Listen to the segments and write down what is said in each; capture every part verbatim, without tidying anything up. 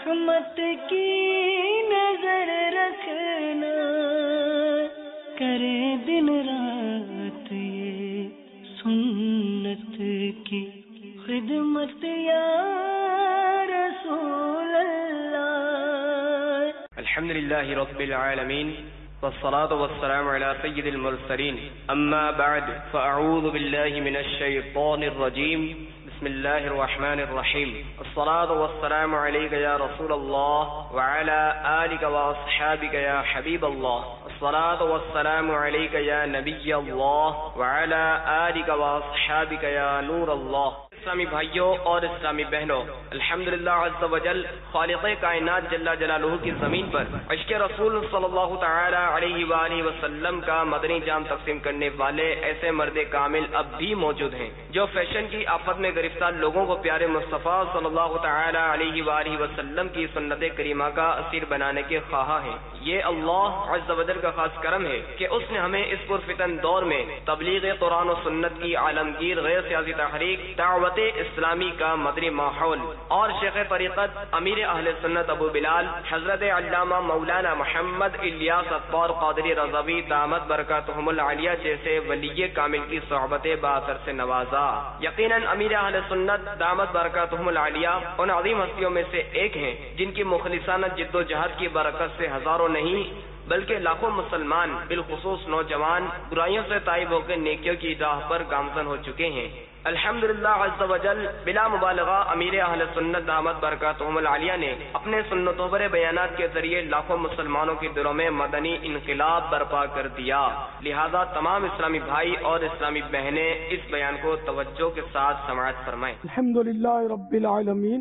رحمت کی نظر رکھنا، کرے دن رات یہ سنت کی خدمت یا رسول اللہ۔ الحمد للہ رب العالمین والصلاة والسلام على سید المرسلین، اما بعد فاعوذ باللہ من الشیطان الرجیم، بسم اللہ الرحمن الرحیم، الصلاة والسلام علیک یا رسول اللہ وعلى آلک واصحابک یا حبیب اللہ، الصلاة والسلام علیک یا نبی اللہ وعلى آلک واصحابک یا نور اللہ۔ اسلامی بھائیوں اور اسلامی بہنوں، الحمدللہ عز و جل خالق کائنات جل جلالہ کی زمین پر عشق رسول صلی اللہ تعالی علیہ وآلہ وسلم کا مدنی جام تقسیم کرنے والے ایسے مرد کامل اب بھی موجود ہیں جو فیشن کی آفت میں گرفتار لوگوں کو پیارے مصطفیٰ صلی اللہ تعالی علیہ وآلہ وسلم کی سنت کریمہ کا اسیر بنانے کے خواہاں ہیں۔ یہ اللہ عز و جل کا خاص کرم ہے کہ اس نے ہمیں اس پرفتن دور میں تبلیغ قرآن و سنت کی عالمگیر غیر سیاسی تحریک، دعوت اسلامی کا مدنی ماحول اور شیخ طریقت امیر اہل سنت ابو بلال حضرت علامہ مولانا محمد الیاس اطوار قادری رضوی دامت برکاتہم العالیہ جیسے ولی کامل کی صحبت باثر سے نوازا۔ یقیناً امیر اہل سنت دامت برکاتہم العالیہ ان عظیم ہستیوں میں سے ایک ہیں جن کی مخلصانہ جد و جہد کی برکت سے ہزاروں نہیں بلکہ لاکھوں مسلمان بالخصوص نوجوان برائیوں سے تائب ہو کے نیکیوں کی راہ پر گامزن ہو چکے ہیں۔ الحمدللہ عز و جل بلا مبالغہ امیر اہل سنت دامت برکاتہم العالیہ نے اپنے سنتوں پر بیانات کے ذریعے لاکھوں مسلمانوں کے دلوں میں مدنی انقلاب برپا کر دیا۔ لہذا تمام اسلامی بھائی اور اسلامی بہنیں اس بیان کو توجہ کے ساتھ سماعت فرمائیں۔ الحمدللہ رب العالمین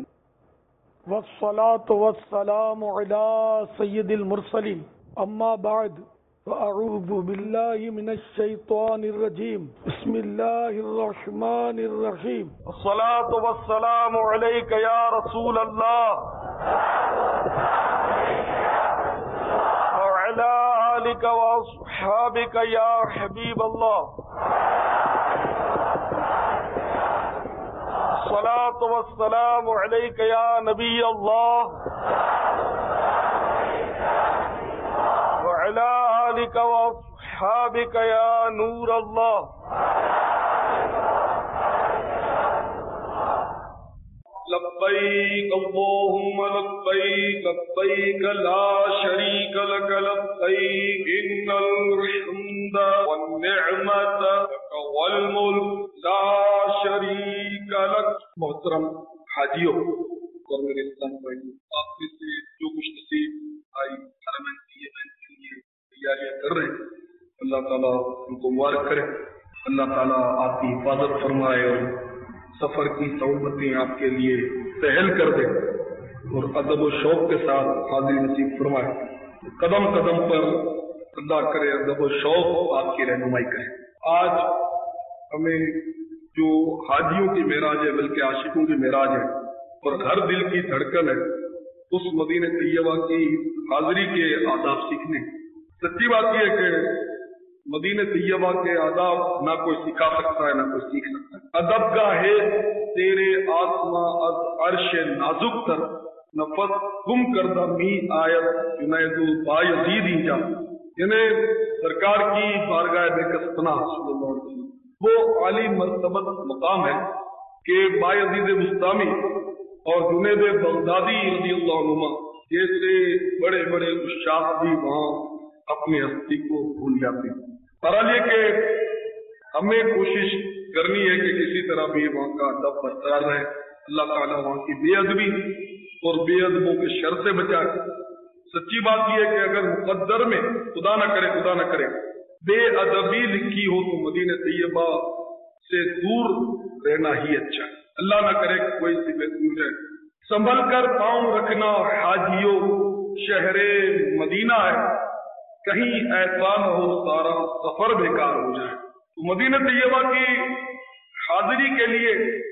والصلاة والسلام علی سید المرسلین، اما بعد فاعوذ باللہ من الشیطان الرجیم، بسم اللہ الرحمن الرحیم، الصلاة والسلام علیک یا رسول اللہ وعلی آلک واصحابک یا حبیب اللہ، الصلاة والسلام علیک یا نبی اللہ وعلی آلک واصحابک یا نور اللہ۔ لبیک اللہم لبیک لبیک لا شریک لک لبیک ان الحمد والنعمت لک والملک لا شریک لک۔ محترم حاجیوں اور میرے اسلام بھائی، آپ میں سے جو کچھ نصیب آئی حرمین کی کے لیے تیاریاں کر رہے ہیں، اللہ تعالیٰ ان کو مبارک کرے، اللہ تعالیٰ آپ کی حفاظت فرمائے اور سفر کی سہولتیں آپ کے لیے سہل کر دے اور ادب و شوق کے ساتھ حاضری نصیب فرمائے۔ قدم قدم پر اللہ کرے ادب و شوق آپ کی رہنمائی کرے۔ آج ہمیں جو حاجیوں کی معراج ہے بلکہ عاشقوں کی معراج ہے اور ہر دل کی دھڑکن ہے، اس مدینہ طیبہ کی حاضری کے آداب سیکھنے۔ سچی بات یہ ہے کہ مدینہ طیبہ کے آداب نہ کوئی سکھا سکتا ہے نہ کوئی سیکھ سکتا ہے۔ ادب کا ہے تیرے آسماں از عرش نازک تر، نفس گم کردہ می آیت جنید بایزید اینجا، یعنی سرکار کی بارگاہ بےکس پناہ صلی اللہ علیہ وسلم وہ عالی مرتبت مقام ہے کہ بایزید بستامی اور جنید بغدادی رضی اللہ عنہ جیسے بڑے بڑے اشاعت بھی وہاں اپنی ہستی کو بھول جاتے ہیں۔ بہرحال یہ کہ ہمیں کوشش کرنی ہے کہ کسی طرح بھی وہاں کا ادب برقرار رہے، اللہ تعالیٰ وہاں کی بے ادبی اور بے ادبوں کے شر سے بچائے۔ سچی بات یہ ہے کہ اگر مقدر میں خدا نہ کرے خدا نہ کرے بے ادبی لکھی ہو تو مدینہ طیبہ سے دور رہنا ہی اچھا ہے، اللہ نہ کرے کہ کوئی سی بے دور ہے۔ سنبھل کر پاؤں رکھنا حاجیوں شہر مدینہ ہے، کہیں ایسا نہ ہو سارا سفر بیکار ہو جائے۔ تو مدینہ طیبہ کی حاضری کے لیے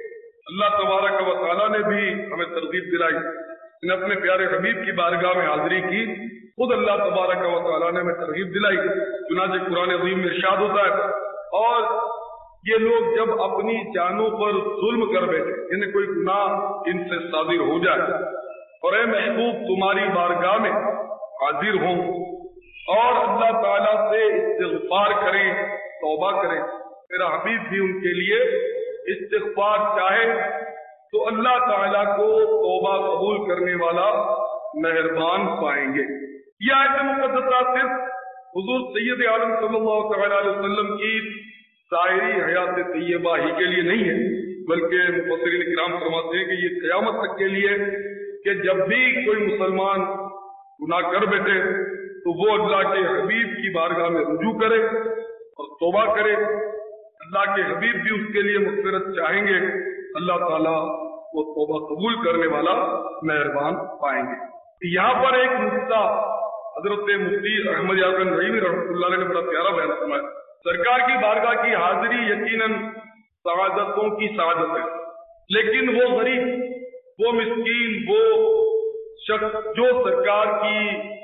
اللہ تبارک و تعالیٰ نے بھی ہمیں ترغیب دلائی، نے اپنے پیارے حبیب کی بارگاہ میں حاضری کی، خود اللہ تبارک و تعالیٰ نے ہمیں ترغیب دلائی۔ چنانچہ قرآن عظیم میں ارشاد ہوتا ہے، اور یہ لوگ جب اپنی جانوں پر ظلم کر بیٹھے، یعنی کوئی گناہ ان سے صادر ہو جائے اور اے محبوب تمہاری بارگاہ میں حاضر ہوں اور اللہ تعالیٰ سے استغفار کریں، توبہ کریں۔ میرا حبیب بھی ان کے لیے استغفار چاہے تو اللہ تعالیٰ کو توبہ قبول کرنے والا مہربان پائیں گے۔ یہ آیت مقدسہ صرف حضور سید عالم صلی اللہ تعالیٰ علیہ وسلم کی ظاہری حیات طیبہ ہی کے لیے نہیں ہے، بلکہ مفسرین کرام فرماتے ہیں کہ یہ قیامت تک کے لیے کہ جب بھی کوئی مسلمان گناہ کر بیٹھے تو وہ اللہ کے حبیب کی بارگاہ میں رجوع کرے اور توبہ کرے۔ اللہ کے حبیب بھی اس کے لیے مغفرت چاہیں گے، اللہ تعالیٰ وہ توبہ قبول کرنے والا مہربان پائیں گے۔ یہاں پر ایک نقطہ حضرت مفتی احمد یعقوب نعیمی رحمۃ اللہ علیہ نے بڑا پیارا بیان فرمایا۔ سرکار کی بارگاہ کی حاضری یقیناً سعادتوں کی سعادت ہے، لیکن وہ غریب، وہ مسکین، وہ شخص جو سرکار کی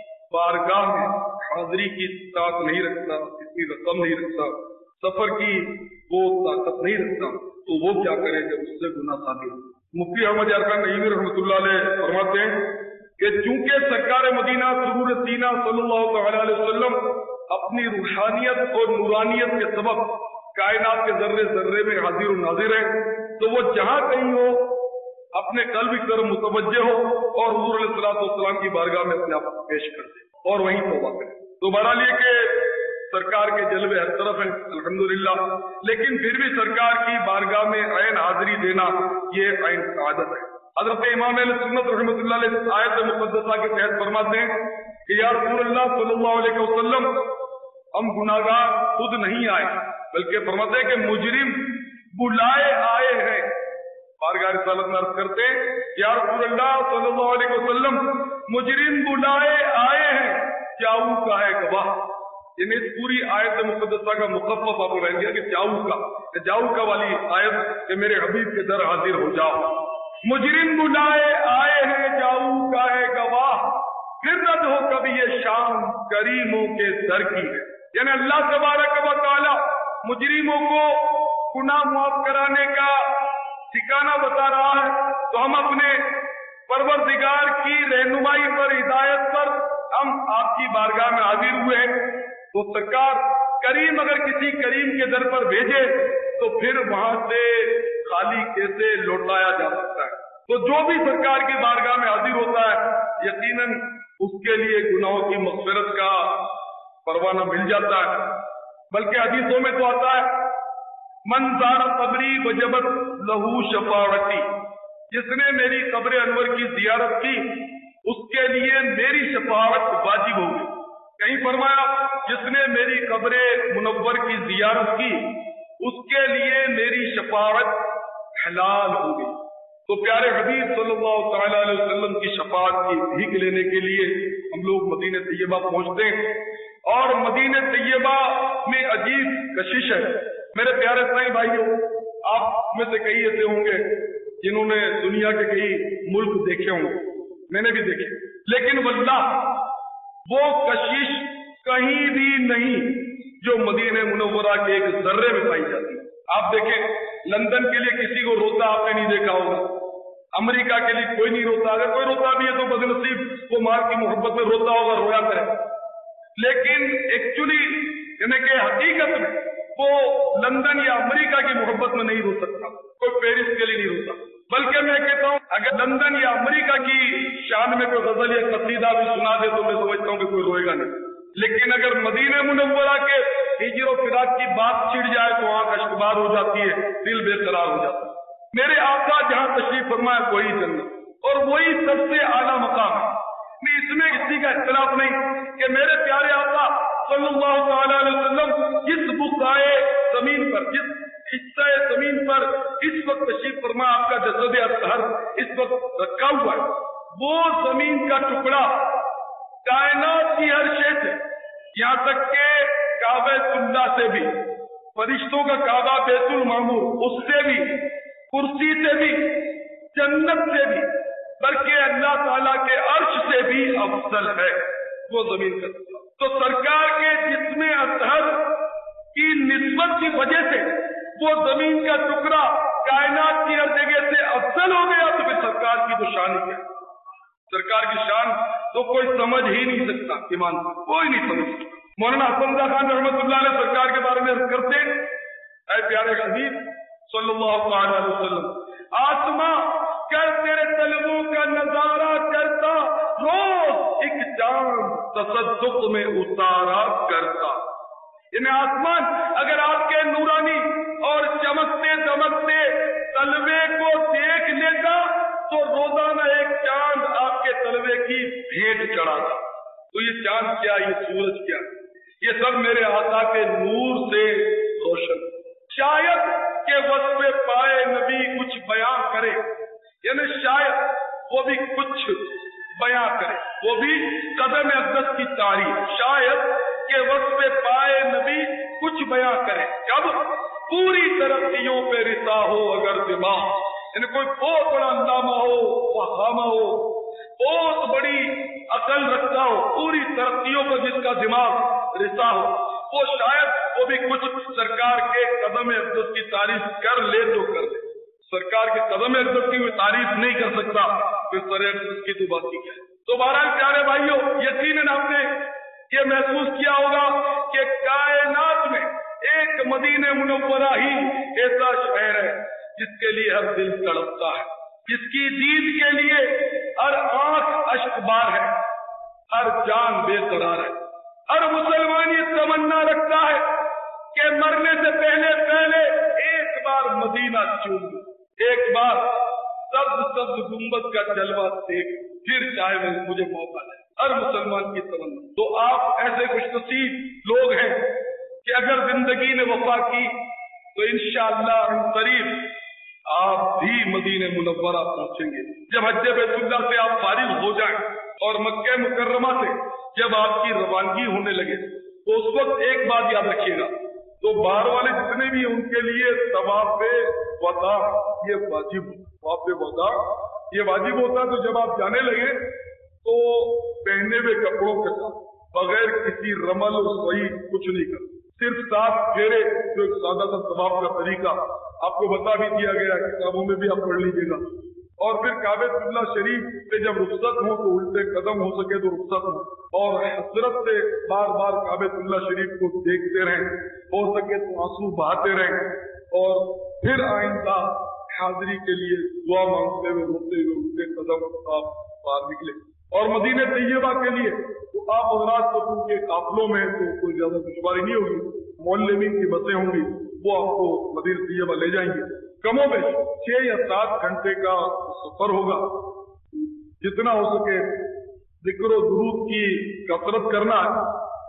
بارگاہ میں حاضری کی طاقت نہیں رکھتا، اتنی رقم نہیں رکھتا، سفر کی وہ طاقت نہیں رکھتا، تو وہ کیا کرے جب اس سے گناہ ثابت ہو۔ مفتی احمد یعقوب نعیمی رحمۃ اللہ علیہ فرماتے ہیں کہ چونکہ سرکار مدینہ سرور سینہ صلی اللہ تعالی علیہ وسلم اپنی روحانیت اور نورانیت کے سبب کائنات کے ذرے ذرے میں حاضر و ناظر ہے، تو وہ جہاں کہیں ہو اپنے قلب کی طرف متوجہ ہو اور حضور علیہ الصلوۃ والسلام کی بارگاہ میں اپنے آپ کو پیش کر دے اور وہیں توبہ کرے۔ تو بہرحال یہ کہ سرکار کے جلوے ہر طرف ہیں الحمدللہ، لیکن پھر بھی سرکار کی بارگاہ میں عین حاضری دینا یہ عین سعادت ہے۔ حضرت امام اہل سنت رحمۃ اللہ علیہ آیت مقدسہ کے تحت فرماتے ہیں کہ یا رسول اللہ صلی اللہ علیہ وسلم ہم گناہگار خود نہیں آئے، بلکہ فرماتے ہیں کہ مجرم بلائے آئے ہیں۔ بارگاہ رسالت میں عرض کرتے ہیں یا رسول اللہ صلی اللہ علیہ وسلم مجرم بلائے آئے ہیں، چاؤ کا ہے گواہ۔ یعنی اس پوری آیت مقدسہ کا مخفف آپ کو رہ گیا کہ جاؤ کا کہ جاؤ کا والی آیت کہ میرے حبیب کے در حاضر ہو جاؤ۔ مجرم بلائے آئے ہیں، جاؤ کا ہے گواہ، پھر رد ہو کبھی یہ شام کریموں کے در کی ہے۔ یعنی اللہ تبارک و تعالی مجرموں کو گناہ معاف کرانے کا ٹھکانہ بتا رہا ہے، تو ہم اپنے پروردگار کی رہنمائی پر، ہدایت پر ہم آپ کی بارگاہ میں حاضر ہوئے ہیں۔ تو سرکار کریم اگر کسی کریم کے در پر بھیجے تو پھر وہاں سے خالی کیسے لوٹایا جا سکتا ہے؟ تو جو بھی سرکار کی بارگاہ میں حاضر ہوتا ہے یقیناً اس کے لیے گناہوں کی مغفرت کا پروانہ مل جاتا ہے۔ بلکہ حدیثوں میں تو آتا ہے من زار قبری وجبت لہو شفاعتی، جس نے میری قبر انور کی زیارت کی اس کے لیے میری شفاعت واجب ہوگی۔ کہیں فرمایا جس نے میری قبر منور کی زیارت کی اس کے لیے میری شفاعت حلال ہوگی۔ تو پیارے حبیب صلی اللہ تعالی علیہ وسلم کی شفاعت کی بھیک لینے کے لیے ہم لوگ مدینہ طیبہ پہنچتے ہیں، اور مدینہ طیبہ میں عجیب کشش ہے۔ میرے پیارے سائیں بھائیوں، آپ میں سے کئی ایسے ہوں گے جنہوں نے دنیا کے کئی ملک دیکھے ہوں گے، میں نے بھی دیکھے، لیکن واللہ وہ کشش کہیں بھی نہیں جو مدینہ منورہ کے ایک ذرے میں پائی جاتی ہے۔ آپ دیکھیں لندن کے لیے کسی کو روتا آپ نے نہیں دیکھا ہوگا، امریکہ کے لیے کوئی نہیں روتا، اگر کوئی روتا بھی ہے تو بد نصیب وہ ماں کی محبت میں روتا ہوگا، رویا کرے، لیکن ایکچولی یعنی کہ حقیقت میں وہ لندن یا امریکہ کی محبت میں نہیں رو سکتا، کوئی پیرس کے لیے نہیں روتا۔ بلکہ میں کہتا ہوں اگر لندن یا امریکہ کی شان میں کوئی غزل یا قصیدہ بھی سنا دے تو میں سمجھتا ہوں کہ کوئی روئے گا نہیں، لیکن اگر مدینہ منورہ کے ہجر و فراق کی بات چھڑ جائے تو وہاں کشمکش ہو جاتی ہے، دل بے قرار ہو جاتا ہے۔ میرے آقا جہاں تشریف فرمایا وہی جنت اور وہی سب سے اعلیٰ مقام ہے، اس میں کسی کا اختلاف نہیں کہ میرے پیارے آقا صلی اللہ تعالی علیہ وسلم جس بقعۂ زمین پر، جس حصہ زمین پر اس وقت تشریف فرما آپ کا جسد اطہر اس وقت رکھا ہوا ہے، وہ زمین کا ٹکڑا کائنات کی ہر شے سے، یہاں تک کہ کعبہ اللہ سے بھی، فرشتوں کا کعبہ بیت المعمور اس سے بھی، کرسی سے بھی، جنت سے بھی، بلکہ اللہ تعالیٰ کے عرش سے بھی افضل ہے وہ زمین کا ٹکڑا۔ تو سرکار کے جسم اطہر کی نسبت کی وجہ سے وہ زمین کا ٹکڑا کائنات کی ہر جگہ سے افضل ہو گیا، تو پھر سرکار کی تو شان کیا۔ سرکار کی شان تو کوئی سمجھ ہی نہیں سکتا، ایمان کوئی نہیں سمجھ سکتا۔ مولانا حسن رضا خان رحمۃ اللہ علیہ سرکار کے بارے میں عرض کرتے، اے پیارے حبیب صلی اللہ علیہ وسلم، آسماں کر تیرے طلبوں کا نظارہ کرتا، روز ایک چاند تصدق میں اتارا کرتا۔ یعنی آسمان اگر آپ کے نورانی اور چمکتے دمکتے طلبے کو دیکھ لیتا تو روزانہ ایک چاند آپ کے طلبے کی بھیٹ چڑھاتا۔ تو یہ چاند کیا، یہ سورج کیا، یہ سب میرے آقا کے نور سے روشن۔ شاید کہ وصف پائے نبی کچھ بیان کرے، یعنی شاید وہ بھی کچھ بیان کرے، وہ بھی قدم اقدس کی تعریف، شاید کہ وصف پائے نبی کچھ بیان کرے، کب پوری ترقیوں پہ رسا ہو اگر دماغ، یعنی کوئی بہت بڑا علامہ ہو، فہامہ ہو، بہت بڑی عقل رکھتا ہو، پوری ترقیوں پر جس کا دماغ رسا ہو، وہ شاید وہ بھی کچھ سرکار کے قدم اقدس کی تعریف کر لے تو کر لے۔ سرکار کے قدم اقدس کی کوئی تعریف نہیں کر سکتا، پھر سر اقدس کی تو بات ہی کیا ہے۔ تو بہرحال پیارے بھائیوں، یقیناً آپ نے یہ محسوس کیا ہوگا کہ کائنات میں ایک مدینہ منورہ ہی ایسا شہر ہے جس کے لیے ہر دل تڑپتا ہے، جس کی دید کے لیے ہر آنکھ اشک بار ہے، ہر جان بے قرار ہے، ہر مسلمان یہ تمنا رکھتا ہے کہ مرنے سے پہلے پہلے ایک بار مدینہ چوم، ایک بار سبز سبز گنبد کا جلوہ دیکھ، پھر چاہے مجھے موقع دے، ہر مسلمان کی تمنا۔ تو آپ ایسے خوش نصیب لوگ ہیں کہ اگر زندگی نے وفا کی تو انشاءاللہ ان قریب آپ بھی مدینہ منورہ پہنچیں گے۔ جب حج بیت اللہ سے آپ فارغ ہو جائیں اور مکہ مکرمہ سے جب آپ کی روانگی ہونے لگے تو اس وقت ایک بات یاد رکھیے گا، تو باہر والے جتنے بھی ان کے لیے طواف وداع یہ واجب، طواف وداع یہ واجب ہوتا ہے۔ تو جب آپ جانے لگے تو پہنے ہوئے کپڑوں کے ساتھ بغیر کسی رمل اور صحیح کچھ نہیں کرتے، صرف سات پھیرے، جو ایک سادہ سا طواف کا طریقہ آپ کو بتا بھی دیا گیا، کتابوں میں بھی آپ پڑھ لیجیے گا۔ اور پھر کعبۃ اللہ شریف سے جب رخصت ہو تو الٹے قدم ہو سکے تو رخصت ہو، اور حسرت سے بار بار کعبۃ اللہ شریف کو دیکھتے رہیں، ہو سکے تو آنسو بہاتے رہیں، اور پھر آئندہ حاضری کے لیے دعا مانگتے ہوئے روتے ہوئے الٹے قدم آپ باہر نکلے۔ اور مدینہ طیبہ کے لیے تو آپ حضرات کو کے قافلوں میں تو کوئی زیادہ دشواری نہیں ہوگی، معلمین کی بسیں ہوں گی، وہ آپ کو مدینہ طیبہ لے جائیں گے۔ کم و بیش چھ یا سات گھنٹے کا سفر ہوگا، جتنا ہو سکے ذکر و درود کی کثرت کرنا ہے،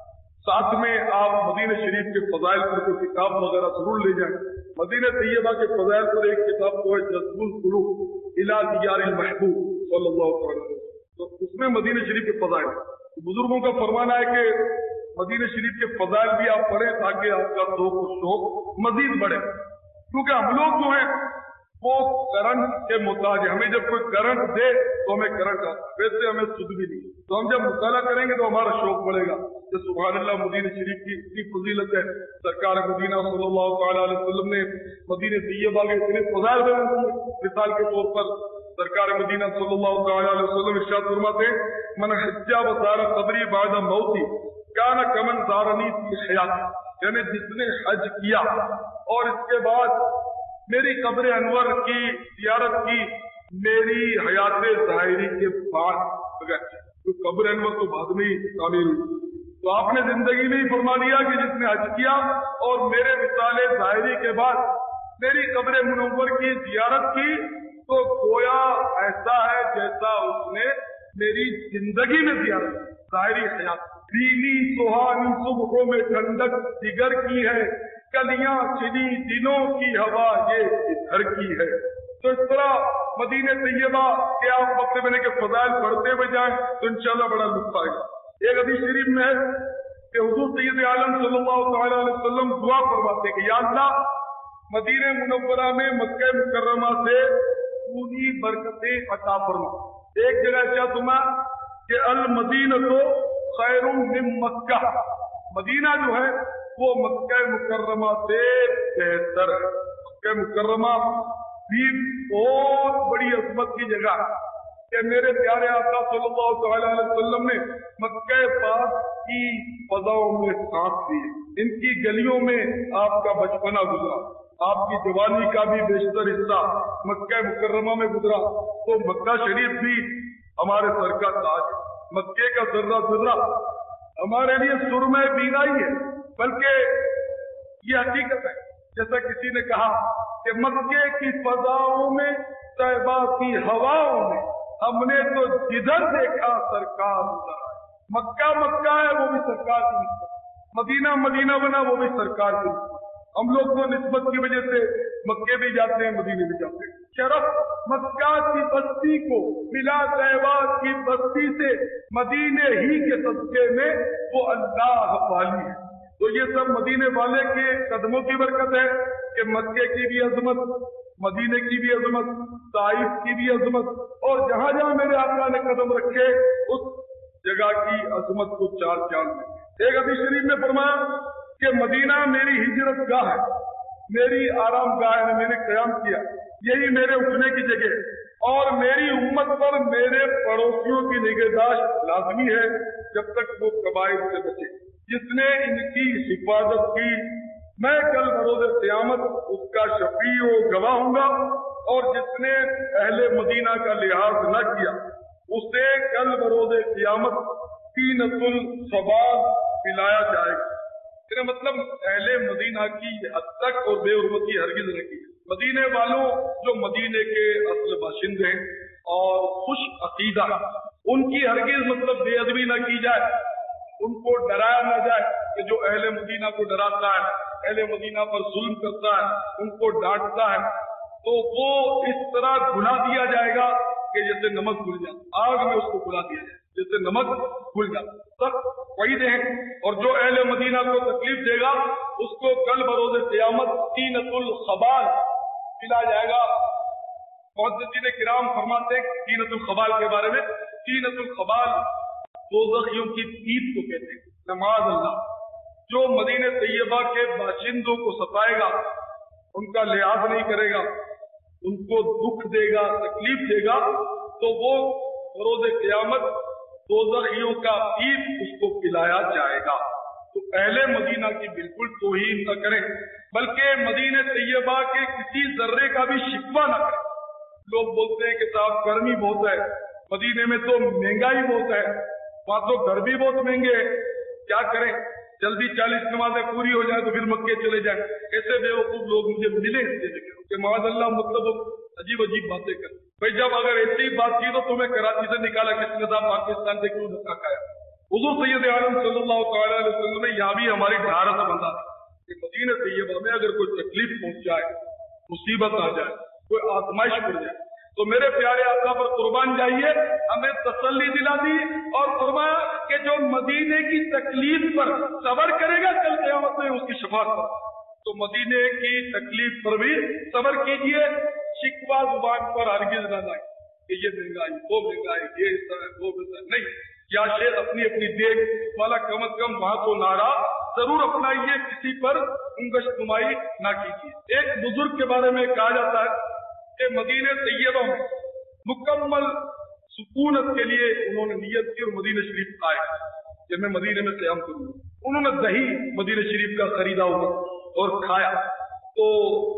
ساتھ میں آپ مدینہ شریف کے فضائل پر کوئی کتاب وغیرہ ضرور لے جائیں۔ مدینہ طیبہ کے فضائل پر ایک کتاب تو ہے جذب القلوب الی دیار المحبوب صلی اللہ علیہ وسلم، تو اس میں مدینہ شریف کے فضائل، بزرگوں کا فرمانا ہے کہ مدینہ شریف کے فضائل بھی آپ پڑھیں تاکہ آپ کا ذوق و شوق مزید بڑھے، کیونکہ ہم لوگ جو ہیں وہ کرنٹ کے محتاج ہیں، ہمیں جب کوئی کرنٹ دے تو ہمیں کرنٹ آتا ہے، ویسے ہمیں سود بھی نہیں، تو ہم جب مطالعہ کریں گے تو ہمارا شوق بڑھے گا۔ کہ سبحان اللہ، مدینہ شریف کی اتنی فضیلت ہے، سرکار مدینہ صلی اللہ تعالیٰ علیہ وسلم نے مدینہ طیبہ کے اتنے فضائل بیان کیے۔ مثال کے طور پر سرکار مدینہ صلی اللہ تعالیٰ علیہ وسلم ارشاد فرماتے ہیں، من حج و زار قبری بعد موتی کان کمن زارنی فی حیاتی، یعنی جس نے حج کیا اور اس کے بعد میری قبر انور کی زیارت کی میری حیات ظاہری کے بعد، تو قبر انور تو بعد میں ہی تعمیر ہوئی، تو آپ نے زندگی میں ہی فرما دیا کہ جس نے حج کیا اور میرے وصال ظاہری کے بعد میری قبر منور کی زیارت کی تو گویا ایسا ہے جیسا اس نے میری زندگی میں زیارت ظاہری حیات۔ دینی سہانی صبحوں میں ٹھنڈک جگر کی ہے، کلیاں چلی دنوں کی ہوا یہ ادھر کی ہے۔ تو اس طرح مدینہ طیبہ کے آپ وقت میں نے کہ فضائل پڑھتے ہوئے جائیں تو انشاءاللہ بڑا لطف آئے گا۔ ایک حدیث شریف میں ہے کہ حضور سید عالم صلی اللہ تعالیٰ علیہ وسلم دعا فرماتے کہ یا اللہ مدینہ منورہ میں مکہ مکرمہ سے پوری برکتیں عطا فرما۔ ایک جگہ کیا تمہیں کہ المدینہ تو خیر من مکہ، مدینہ جو ہے وہ مکہ مکرمہ سے بہتر ہے۔ مکہ مکرمہ بھی بہت بڑی عظمت کی جگہ ہے، کہ میرے پیارے آقا صلی اللہ تعالی علیہ وسلم نے مکہ پاک کی فضاؤں میں سانس لی، ان کی گلیوں میں آپ کا بچپنا گزرا، آپ کی جوانی کا بھی بیشتر حصہ مکہ مکرمہ میں گزرا، تو مکہ شریف بھی ہمارے سر کا تاج ہے، مکے کا ذرہ ذرہ ہمارے لیے سرمہ بینائی ہے، بلکہ یہ حقیقت ہے جیسا کسی نے کہا کہ مکے کی فضاؤں میں طیبہ کی ہواؤں میں ہم نے تو جدھر دیکھا سرکار گزرا ہے، مکہ مکہ ہے وہ بھی سرکار کی نسبت، مدینہ مدینہ بنا وہ بھی سرکار کی نسبت، ہم لوگ تو نسبت کی وجہ سے مکے بھی جاتے ہیں مدینے بھی جاتے ہیں، شرف مکہ کی بستی کو ملا طیبہ کی بستی سے مدینے ہی کے صدقے میں وہ اللہ والی ہے، تو یہ سب مدینے والے کے قدموں کی برکت ہے کہ مکے کی بھی عظمت، مدینے کی بھی عظمت، طائف کی بھی عظمت، اور جہاں جہاں میرے آقا نے قدم رکھے اس جگہ کی عظمت کو چار چاند میں۔ ایک حدیث شریف میں فرمایا کہ مدینہ میری ہجرت گاہ ہے، میری آرام گاہ ہے، میں نے قیام کیا، یہی میرے اٹھنے کی جگہ، اور میری امت پر میرے پڑوسیوں کی نگہداشت لازمی ہے جب تک وہ قبائل سے بچے، جس نے ان کی حفاظت کی میں کل بروز قیامت اس کا شفیع و گواہ ہوں گا، اور جس نے اہل مدینہ کا لحاظ نہ کیا اسے کل بروز قیامت تینۃ الخبال پلایا جائے گا۔ میرا مطلب اہل مدینہ کی حد تک اور بے حرمتی ہرگز نہ کی، مدینے والوں جو مدینے کے اصل باشندے ہیں اور خوش عقیدہ، ان کی ہرگز مطلب بے ادبی نہ کی جائے، ان کو ڈرایا نہ جائے کہ جو اہل مدینہ کو ڈراتا ہے، اہل مدینہ پر ظلم کرتا ہے، ان کو ڈانٹتا ہے، تو وہ اس طرح گھلا دیا جائے گا کہ جیسے نمک گھل جاتا، آگ میں اس کو گھلا دیا جائے جیسے نمک گھل جاتا، سب وعید ہیں، اور جو اہل مدینہ کو تکلیف دے گا اس کو کل بروز قیامت تینۃ الخبال ملا جائے گا۔ محدثین کرام فرماتے ہیں تینۃ الخبال کے بارے میں، تینۃ الخبال دوزخیوں کی پیپ کو کہتے ہیں، نماز اللہ، جو مدینہ طیبہ کے باشندوں کو ستائے گا، ان کا لحاظ نہیں کرے گا، ان کو دکھ دے گا، تکلیف دے گا، تو وہ بروز قیامت دوزخیوں کا پیپ اس کو پلایا جائے گا۔ تو اہل مدینہ کی بالکل توہین نہ کریں، بلکہ مدینہ طیبہ کے کسی ذرے کا بھی شکوہ نہ کریں۔ لوگ بولتے ہیں کہ صاحب گرمی بہت ہے، مدینے میں تو مہنگائی بہت ہے، وہاں تو گھر بھی بہت مہنگے ہیں، کیا کریں، جلدی چالیس نمازیں پوری ہو جائیں تو پھر مکے چلے جائیں۔ ایسے بے وقوف لوگ مجھے ملے کہ معاذ اللہ مطلب عجیب عجیب باتیں کر، بھائی جب اگر ایسی بات کی تو تمہیں کراچی سے نکالا کس نے تھا، پاکستان سے کیوں دھکا کھایا؟ حضور سید عالم صلی اللہ تعالی علیہ وسلم نے یہاں بھی ہماری ڈھارس بندھا کہ مدینہ طیبہ میں اگر کوئی تکلیف پہنچ جائے، مصیبت آ جائے، کوئی آزمائش پڑ جائے، تو میرے پیارے آقا پر قربان جائیے، ہمیں تسلی دلا دی اور فرمایا کہ جو مدینے کی تکلیف پر صبر کرے گا کل قیامت میں اس کی شفاعت پر، تو مدینے کی تکلیف پر بھی صبر کیجئے، شکوہ زبان پر ہرگز نہ لائیں کہ یہ مہنگائی، وہ مہنگائی، یہ اس طرح، وہ ایسا نہیں، یا شیر اپنی اپنی دیکھ والا کم از کم وہاں تو نعرہ ضرور اپنائیے، کسی پر انگشت نمائی نہ کیجیے۔ ایک بزرگ کے بارے میں کہا جاتا ہے کہ مدینہ طیبہ میں مکمل سکونت کے لیے انہوں نے نیت کی اور مدینہ شریف آئے کہ میں مدینہ میں قیام کروں گا، انہوں نے دہی مدینہ شریف کا خریدا ہوا اور کھایا، تو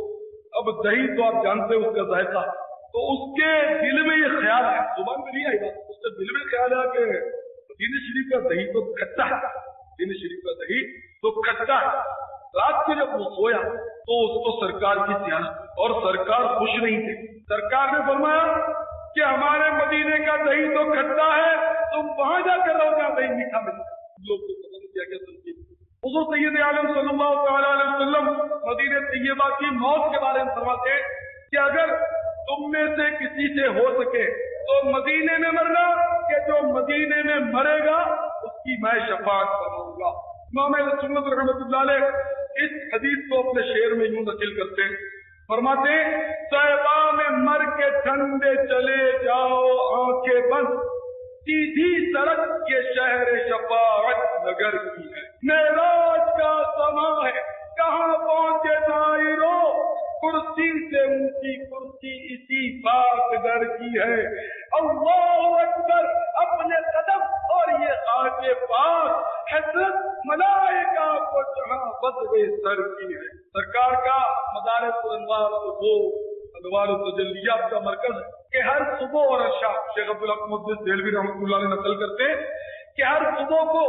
اب دہی تو آپ جانتے ہیں اس کا ذائقہ، تو اس کے دل میں یہ خیال ہے، زبان میں نہیں آئی بات، اس کے دل میں خیال ہے کہ مدینہ شریف کا دہی تو کھٹا ہے، مدینہ شریف کا دہی تو کھٹا ہے۔ رات کو جب وہ سویا تو اس کو سرکار کی سیاست، اور سرکار خوش نہیں تھے، سرکار نے فرمایا کہ ہمارے مدینے کا دہی تو کھٹا ہے، تم وہاں جا کر رہو جہاں دہی میٹھا ملتا ہے۔ لوگ کو پتہ نہیں کیا کیا سمجھے۔ حضور سید عالم صلی اللہ تعالی علیہ وسلم مدینہ طیبہ کی موت کے بارے میں فرماتے ہیں کہ اگر تم میں سے کسی سے ہو سکے تو مدینے میں مرنا، کہ جو مدینے میں مرے گا اس کی میں شفاعت کروں گا۔ امام اہل سنت رحمۃ اللہ علیہ اس حدیث کو اپنے شعر میں یوں نقل کرتے ہیں، فرماتے ہیں طیبہ میں مر کے ٹھنڈے چلے جاؤ آنکھیں بند، سیدھی سڑک یہ شہر شفاعت نگر کی ہے، معراج کا سما ہے کہاں پہنچے طائرو، कुर्सी से ऊंची कुर्सी इसी पाक दर की है। अल्लाहु अकबर। अपने कदम और ये आगे पाक हजरत मलाइका को जहां बदले सर की है। सरकार का मदारिस अनवार वो अनवार तजल्लियात का मरकज कि हर सुबह और शाम शेख अब्दुल हक मुहद्दिस देहलवी रहमतुल्लाह अलैह नकल करते हैं कि हर सुबह को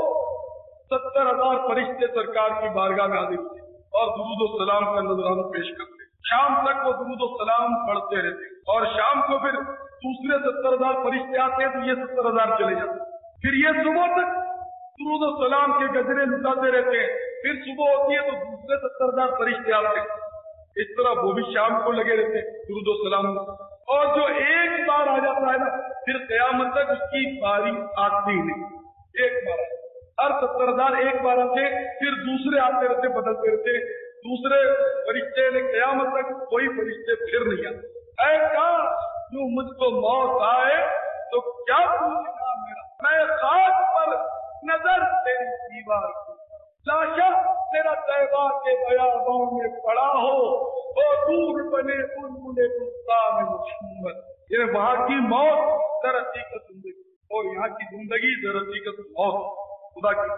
सत्तर हजार फरिश्ते सरकार की बारगाह में हाजिर होते और दुरूद और सलाम का नजराना पेश करते। शाम तक वो दुरूद और सलाम पढ़ते रहते और शाम को फिर दूसरे सत्तर हजार फरिश्ते आते हैं तो ये सत्तर हजार चले जाते। फिर ये सुबह तक दुरूद और सलाम के गजरे लुटाते रहते हैं। फिर सुबह होती है तो दूसरे सत्तर हजार फरिश्ते आते हैं। इस तरह वो भी शाम को लगे रहते हैं दुरूद और सलाम। और जो एक बार आ जाता है ना फिर क़यामत तक उसकी बारी आती नहीं। एक बार हर सत्तर हजार एक बार आते फिर दूसरे आते रहते बदलते रहते। दूसरे फरिश्ते ने क़यामत तक कोई फरिश्ते फिर नहीं आते। ऐ काश जो मुझको मौत आए तो क्या पूछना मेरा, मैं खाक पर नजर तेरी दीवार को लाशा तेरा तैबा के बयानों में पड़ा हो वो दूर बने बुलबुले गुस्सा में मोहम्मद। ये वहाँ की मौत दर हकीकत जिंदगी और यहाँ की जिंदगी दर हकीकत मौत। खुदा की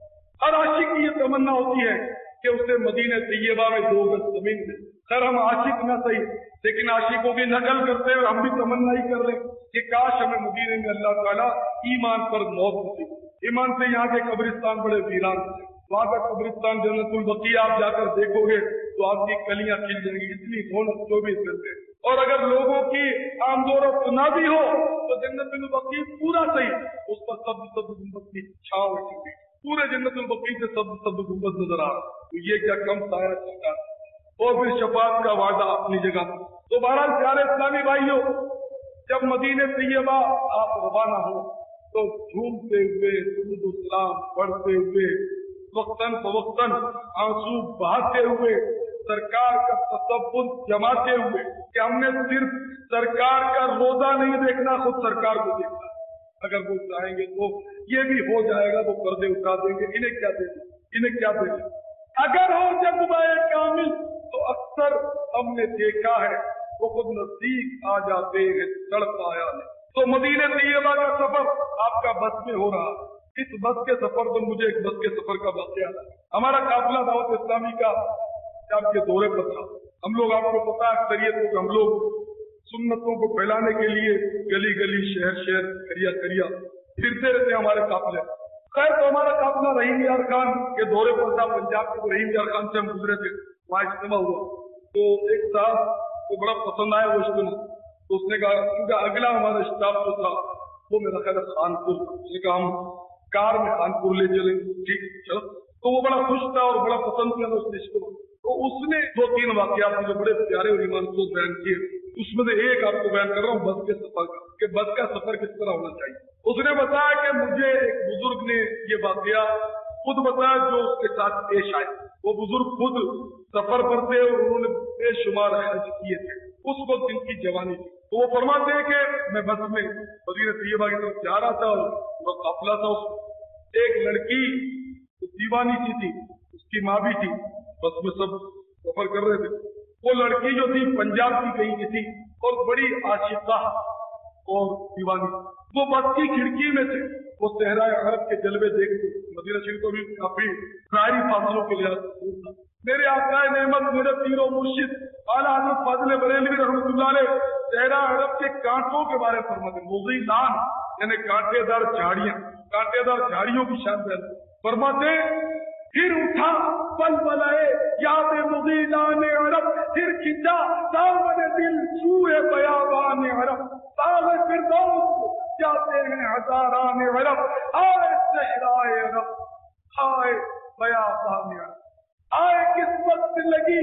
हर आशिक की ये तमन्ना होती है कि उसे मदीने तैयबा में दो गज जमीन दे। खैर हम आशिक न सही लेकिन आशिकों की नकल करते हैं और हम भी तमन्ना ही कर लें कि काश हमें मदीने में अल्लाह ताला ईमान पर मौत होती। ईमान से यहाँ के कब्रिस्तान बड़े वीरान थे। वहाँ का कब्रिस्तान जन्नतुल बकी आप जाकर देखोगे तो आपकी कलियां खिल जाएंगी, इतनी रौनक चौबीस घंटे। और अगर लोगों की आमदोरफ ना भी हो तो जन्नतुल बकी पूरा सही उस पर सब सब गुंबद की छाव होगी। पूरे जन्नतुल बकी से सब सब गुंबद नजर आ रहा। तो ये क्या कम साया चलता और फिर शफाअत का वादा अपनी जगह। तो बहरहाल प्यारे इस्लामी भाइयों, जब मदीने तैयबा आप रवाना हो तो झूमते हुए दुरूद सलाम पढ़ते हुए वक्तन फवक्तन आंसू बहाते हुए सरकार का तसब्बुर जमाते हुए कि हमने सिर्फ सरकार का रोजा नहीं देखना, खुद सरकार को देखना। अगर वो चाहेंगे तो ये भी हो जाएगा, वो पर्दे उठा देंगे। इन्हें क्या देंगे, इन्हें क्या देंगे। अगर हो जज्बाए कामिल तो अक्सर हमने देखा है वो खुद नजदीक आ जाते हैं तड़प आया नहीं। तो मदीने तैयबा का सफर आपका बस में हो रहा। इस बस के सफर पर मुझे एक बस के सफर का वाकया है। हमारा काफिला दावत इस्लामी का आपके दौरे पर था। हम लोग आपको पता है अक्सरियत को हम लोग सुन्नतों को फैलाने के लिए गली गली शहर शहर करिया करिया फिरते रहते हैं हमारे काफिले। खैर तो हमारा काफिला रहीम यार खान के दौरे पर था पंजाब के। रहीम यार खान से हम गुजरे थे, वहाँ इज्तिमा हुआ तो एक साहब को बड़ा पसंद आया वो इज्तिमा। तो उसने कहा क्योंकि अगला हमारा स्टाफ जो था वो मेरा ख्याल खानपुर, उसने कहा हम कार में खानपुर ले चले। ठीक चलो। तो वो बड़ा खुश था और बड़ा पसंद किया था उसने इसको। तो उसने दो तीन वाकयात मुझे बड़े प्यारे और ईमान को बयान किए। उसमें से एक आपको बयान कर रहा हूँ बस के सफर का कि बस का सफर किस तरह होना चाहिए। उसने बताया कि मुझे एक बुजुर्ग ने ये वाकया खुद बताया जो उसके साथ पेश आए। वो बुजुर्ग खुद सफर पर थे और उन्होंने बेशुमार हज किए थे। उस वक्त इनकी जवानी थी। तो वो फरमाते हैं कि मैं बस में मदीने तैयबा की तरफ जा रहा था और काफिला था। एक लड़की दीवानी सी थी, उसकी माँ भी थी, बस में सब सफर कर रहे थे। वो लड़की जो थी पंजाब की कहीं की थी और बड़ी आशिका और दीवानी। वो बस की खिड़की में से वो सहरा अरब के जलवे देखते। मदीना शरीफ को भी काफी सारी फासलों के लिहाज मेरे आकाए नेमत मेरे पीरो मुर्शिद आला हज़रत फाज़िल बरेलवी रहमतुल्लाह अलैह सहरा अरब के कांटों के बारे में फरमाते मोज़ी लान यानी कांटेदार झाड़ियां, कांटेदार झाड़ियों की शान बयान फरमाते। फिर उठा पल बलाए याद मुग़ीलान अरब, फिर खिंचा दामन दिल छुए बयाबान अरब। साले फिरदौस जाते हैं हजारान अरब, आए सहराए अरब, आए बयाबान अरब। आए किस्मत से लगी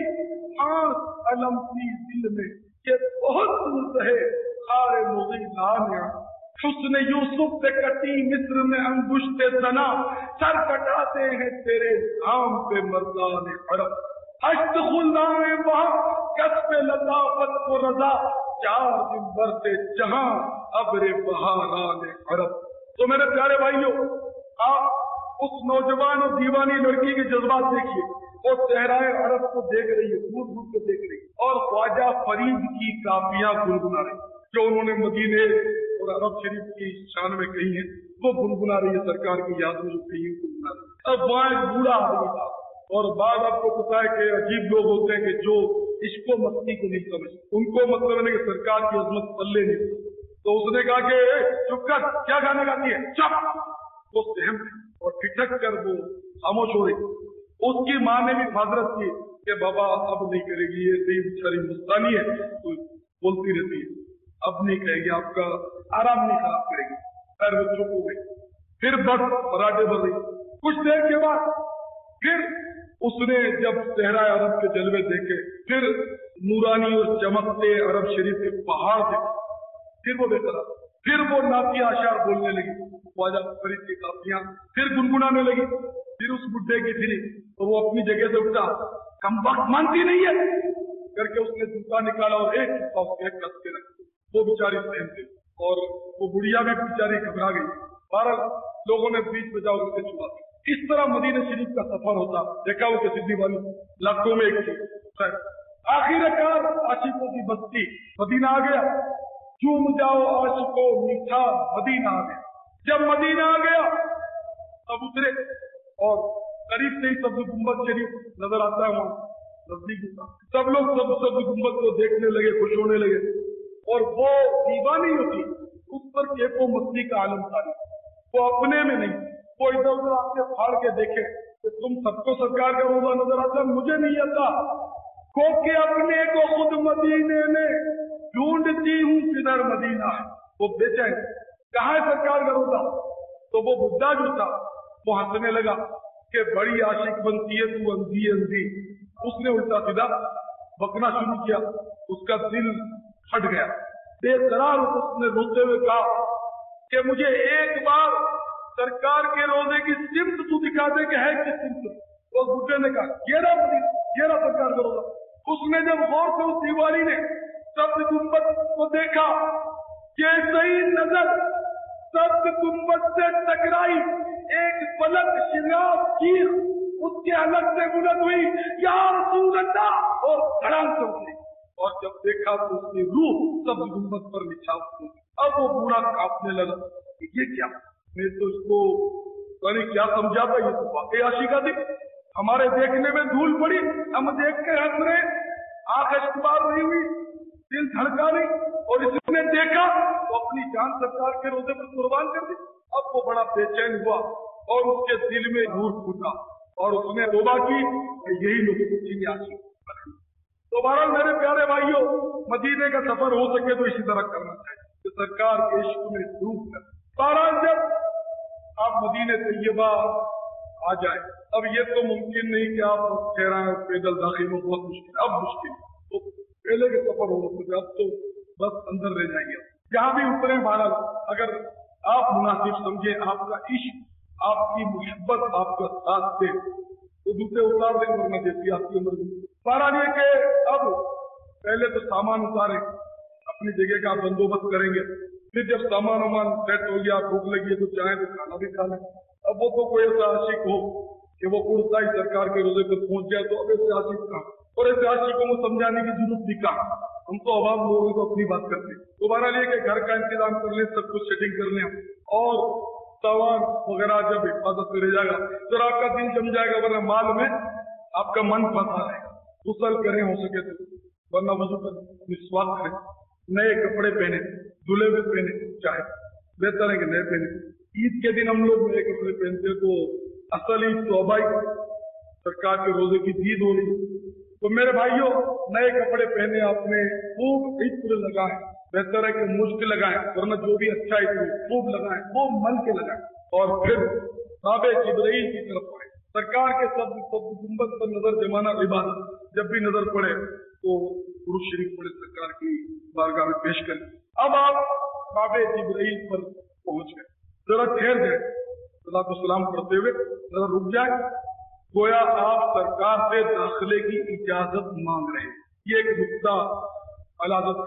आंख अलम सी दिल में, ये बहुत दूर है खारे मुग़ीलान अरब। हुस्न यूसुफ से कटी मिस्र में अंगुश्ते जना, सर कटाते हैं तेरे नाम पे मर्दान अरब। हश्त खुल्लाए वहाँ कसबे लताफत को रजा, चार दिन बरसे जहां अबरे बहारान अरब। तो मेरे प्यारे भाइयों, आप उस नौजवान और दीवानी लड़की के जज्बात देखिए। और सहराए अरब को देख रही है, दूर दूर को देख रही है और ख्वाजा फरीद की काफियां गुनगुना रही जो उन्होंने मदीने और अरब शरीफ की शान में कही है, वो गुनगुना रही है सरकार की याद में जो कही है गुनगुना रही है। अब वहां एक बूढ़ा आदमी था और बाद आपको पता है कि अजीब लोग होते हैं कि जो इसको मस्ती को नहीं समझ, उनको मतलब है कि सरकार की अजमत पल्ले नहीं। तो उसने कहा कि चुप कर, क्या गाने गाती है, चुप। वो सहम और ठिठक कर वो खामोश हो रही। उसकी माँ ने भी माजरत की कि बाबा अब नहीं करेगी, ये सही बेचारी मुस्तानी है तो बोलती रहती है, अब नहीं कहेगी, आपका आराम नहीं खराब करेगी। फिर वो चुप हो गई। फिर बस पराठे भर रही। कुछ देर के बाद फिर उसने जब सहरा अरब के जलवे देखे, फिर नूरानी और चमकते अरब शरीफ के पहाड़ देखे, फिर वो बेहतर आ फिर वो नातिया आशार बोलने लगी, ख्वाजा फरीद की काफियां फिर गुनगुनाने लगी। फिर उस बुड्ढे की थी तो वो अपनी जगह से उठा, कम वक्त मानती नहीं है करके उसने जूता निकाला और एक जूता उसके कस के रख। वो बेचारी सहम गई और वो बुढ़िया भी बेचारी घबरा गई। बारह लोगों ने बीच बचाव करके छुड़ा। इस तरह मदीना शरीफ का सफर होता। देखा वो कि सिद्धि वाली लाखों में एक थी। आखिरकार आशिकों की बस्ती मदीना आ गया। चूम जाओ आशिकों मीठा मदीना आ गया। जब मदीना आ गया तब उतरे और करीब से ही सब्ज गुम्बद शरीफ नजर आता है। वहां नजदीक सब लोग सब सब्ज गुम्बद को देखने लगे, खुश होने लगे। और वो दीवानी होती उस पर केको मस्ती का आलम था। वो अपने में नहीं, वो इधर उधर आके फाड़ के देखे कि तुम सबको सरकार का रोजा नजर आता, मुझे नहीं आता। को के अपने को खुद मदीने में ढूंढती हूँ, किधर मदीना है। वो बेचैन, कहाँ है सरकार का रोजा। तो वो बुद्धा जो था वो हंसने लगा कि बड़ी आशिक बनती है तू अंधी अंधी। उसने उल्टा सीधा बकना शुरू किया। उसका दिल फट गया। बेकरार उसने रोते हुए कहा कि मुझे एक बार सरकार के रोजे की सिमत तू दिखा दे कि है किस सिमत। तो बुड्ढे ने कहा ये रहा ये रहा सरकार का रोजा। उसने जब गौर से उस दीवारी ने सब्ज गुम्बद को देखा कि सही नजर सब्ज गुम्बद से टकराई, एक पलक शिराब चीख उसके अलग से बुलंद हुई, या रसूल अल्लाह, और धड़ाम से उठी। और जब देखा तो उसकी रूह सब्ज गुम्बद पर निछाव हुई। अब वो पूरा कांपने लगा, ये क्या, मैं तो इसको यानी क्या समझा था, ये तो वाकई आशिका थी। हमारे देखने में धूल पड़ी, हम देख के हंस रहे, आंख अश्कबार नहीं हुई, दिल धड़का नहीं। और इसने देखा तो अपनी जान सरकार के रोजे पर कुर्बान कर दी। अब वो बड़ा बेचैन हुआ और उसके दिल में नूर फूटा और उसने तौबा की, यही लोगों को चीनी आशिक। तो बहरहाल मेरे प्यारे भाइयों, मदीने का सफर हो सके तो इसी तरह करना चाहिए कि सरकार के इश्क में डूब कर। बहरहाल जब आप मदीने तैयबा आ जाए, अब ये तो मुमकिन नहीं कि आप ठहराएं पैदल दाखिल हो, बहुत मुश्किल। अब मुश्किल तो पहले के सफर हो सकते, अब तो बस अंदर रह जाएंगे। जहां भी उतरे बहरहाल अगर आप मुनासिब समझे, आपका इश्क आपकी मुहब्बत आपका साथ दे तो दूसरे उतार दें, वरना जैसी आपकी उम्र। बहरहाल ये कि अब पहले तो सामान उतारे, अपनी जगह का बंदोबस्त करेंगे। फिर जब सामान वामान सेट हो गया, भूख लगी तो चाहे तो खाना भी खा लें। अब वो तो कोई ऐसा आशिक हो कि वो उड़ता ही सरकार के रोजे पर पहुंच गया, तो अब ऐसे आशिक कहा और ऐसे आशिकों को समझाने की जरूरत भी कहा। हम तो अवाम लोगों को अपनी बात करते। दोबारा लिए कि घर का इंतजाम कर ले, सब कुछ सेटिंग कर लें और सामान वगैरह जब हिफाजत में रह जाएगा तो आपका दिन जम जाएगा, वरना माल में आपका मन फंसा रहेगा। गुसल करें हो सके तो, वरना वजू पर विश्वास करें, नए कपड़े पहने, धुले हुए पहने, चाहे बेहतर है कि नए पहने। ईद के दिन हम लोग नए कपड़े पहनते तो असल ईद तो अबाई सरकार के रोजे की ईद हो रही। तो मेरे भाइयों, नए कपड़े पहने, आपने खूब इत्र लगाए, बेहतर है कि मुश्क लगाएं, वरना जो भी अच्छा है खूब लगाएं, खूब मन के लगाएं। और फिर बाबे जिब्राइल की तरफ पड़े। सरकार के सब सब गुम्बद पर नजर जमाना इबादत, जब भी नजर पड़े तो पुरुष शरीफ पड़े, सरकार की बारगाह में पेश करें। अब आप बाबे जिब्राइल पर पहुंच गए, जरा ठहर गए, सलातो सलाम पढ़ते हुए जरा रुक जाए, गोया आप सरकार से दाखिले की इजाजत मांग रहे हैं। ये एक नुक्ता अलादत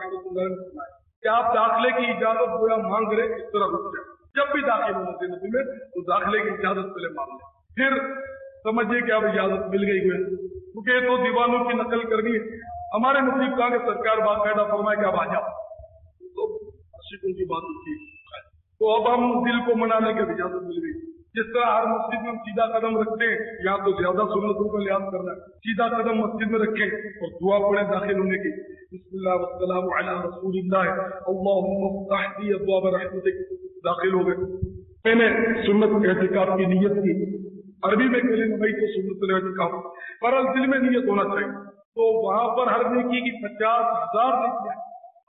कि आप दाखिले की इजाजत गोया मांग रहे, इस तरह रुक जाए। जब भी दाखिल होते नबी में तो दाखिले की इजाजत पहले मांग लें। फिर समझिए कि अब इजाजत मिल गई है, क्योंकि तो दीवानों की नकल करनी है। हमारे नसीब कहा कि सरकार बाकायदा फरमाए कि अब आ जाओ, तो आशिकों की बात होती है। तो अब हम दिल को मनाने की इजाजत मिल गई। जिस तरह हर मस्जिद में हम सीधा कदम रखते हैं, यहाँ तो ज्यादा सुन्नतों का लिहाज करना है, सीधा कदम मस्जिद में रखें और दुआ पड़े दाखिल होने की। बिस्मिल्लाह वस्सलामु अला रसूलिल्लाह अल्लाहुम्मा इफ्तह ली अब्वाब रहमतिक, दाखिल हो गए। मैंने सुन्नत एहतिकाफ की नीयत की, अरबी में कहने में भाई तो सुन्नत एहतिकाफ, पर दिल में नीयत होना चाहिए। तो वहां पर हर नेकी की पचास हजार नेकियां,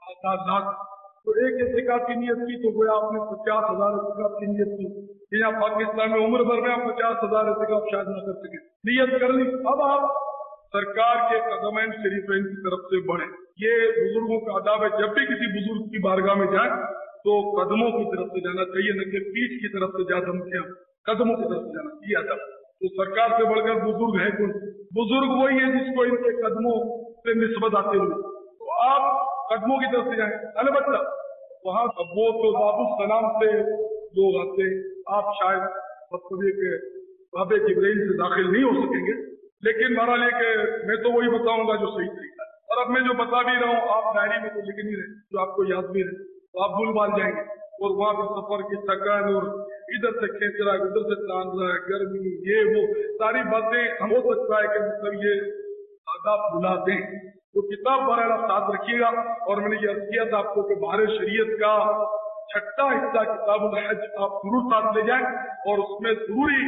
आठ लाख, तो एक एहतिकाफ की नीयत की तो गोया आपने पचास हजार एहतिकाफ की नीयत की। यहाँ पाकिस्तान में उम्र भर में आप पचास हजार एहतिकाफ शायद न कर सके, नीयत कर ली। अब आप सरकार के कदमैन शरीफैन की तरफ से बढ़े। ये बुजुर्गों का आदाब है, जब भी किसी बुजुर्ग की बारगाह में जाए तो कदमों की तरफ से जाना चाहिए, न कि पीठ की तरफ से जा धमकियां, कदमों की तरफ से जाना, ये अदब। तो सरकार से बढ़कर बुजुर्ग है कौन? बुजुर्ग वही है जिसको इनके कदमों से निस्बत आते हुए, तो आप कदमों की तरफ से जाए। अलबत्ता वहां वो तो बाबू सलाम से लोग आते, आप शायद मतलब के बाबे जिब्राइल से दाखिल नहीं हो सकेंगे, लेकिन बहरहाल ये कि मैं तो वही बताऊंगा जो सही तरीका है। और अब मैं जो बता भी रहा हूँ आप डायरी में तो लिख नहीं रहे, जो आपको याद भी रहे तो आप भूल भाल जाएंगे। और वहां पर सफर की थकान और इधर से खींच रहा है, उधर से तान रहा है, गर्मी, ये वो सारी बातें हम हो सकता है कि मतलब ये आदाब भुला दें। तो किताब बराह साथ रखिएगा। और मैंने ये अर्ज किया था आपको कि बाहर शरीयत का छठा हिस्सा किताबुल हज आप जरूर साथ ले जाएं, और उसमें जरूरी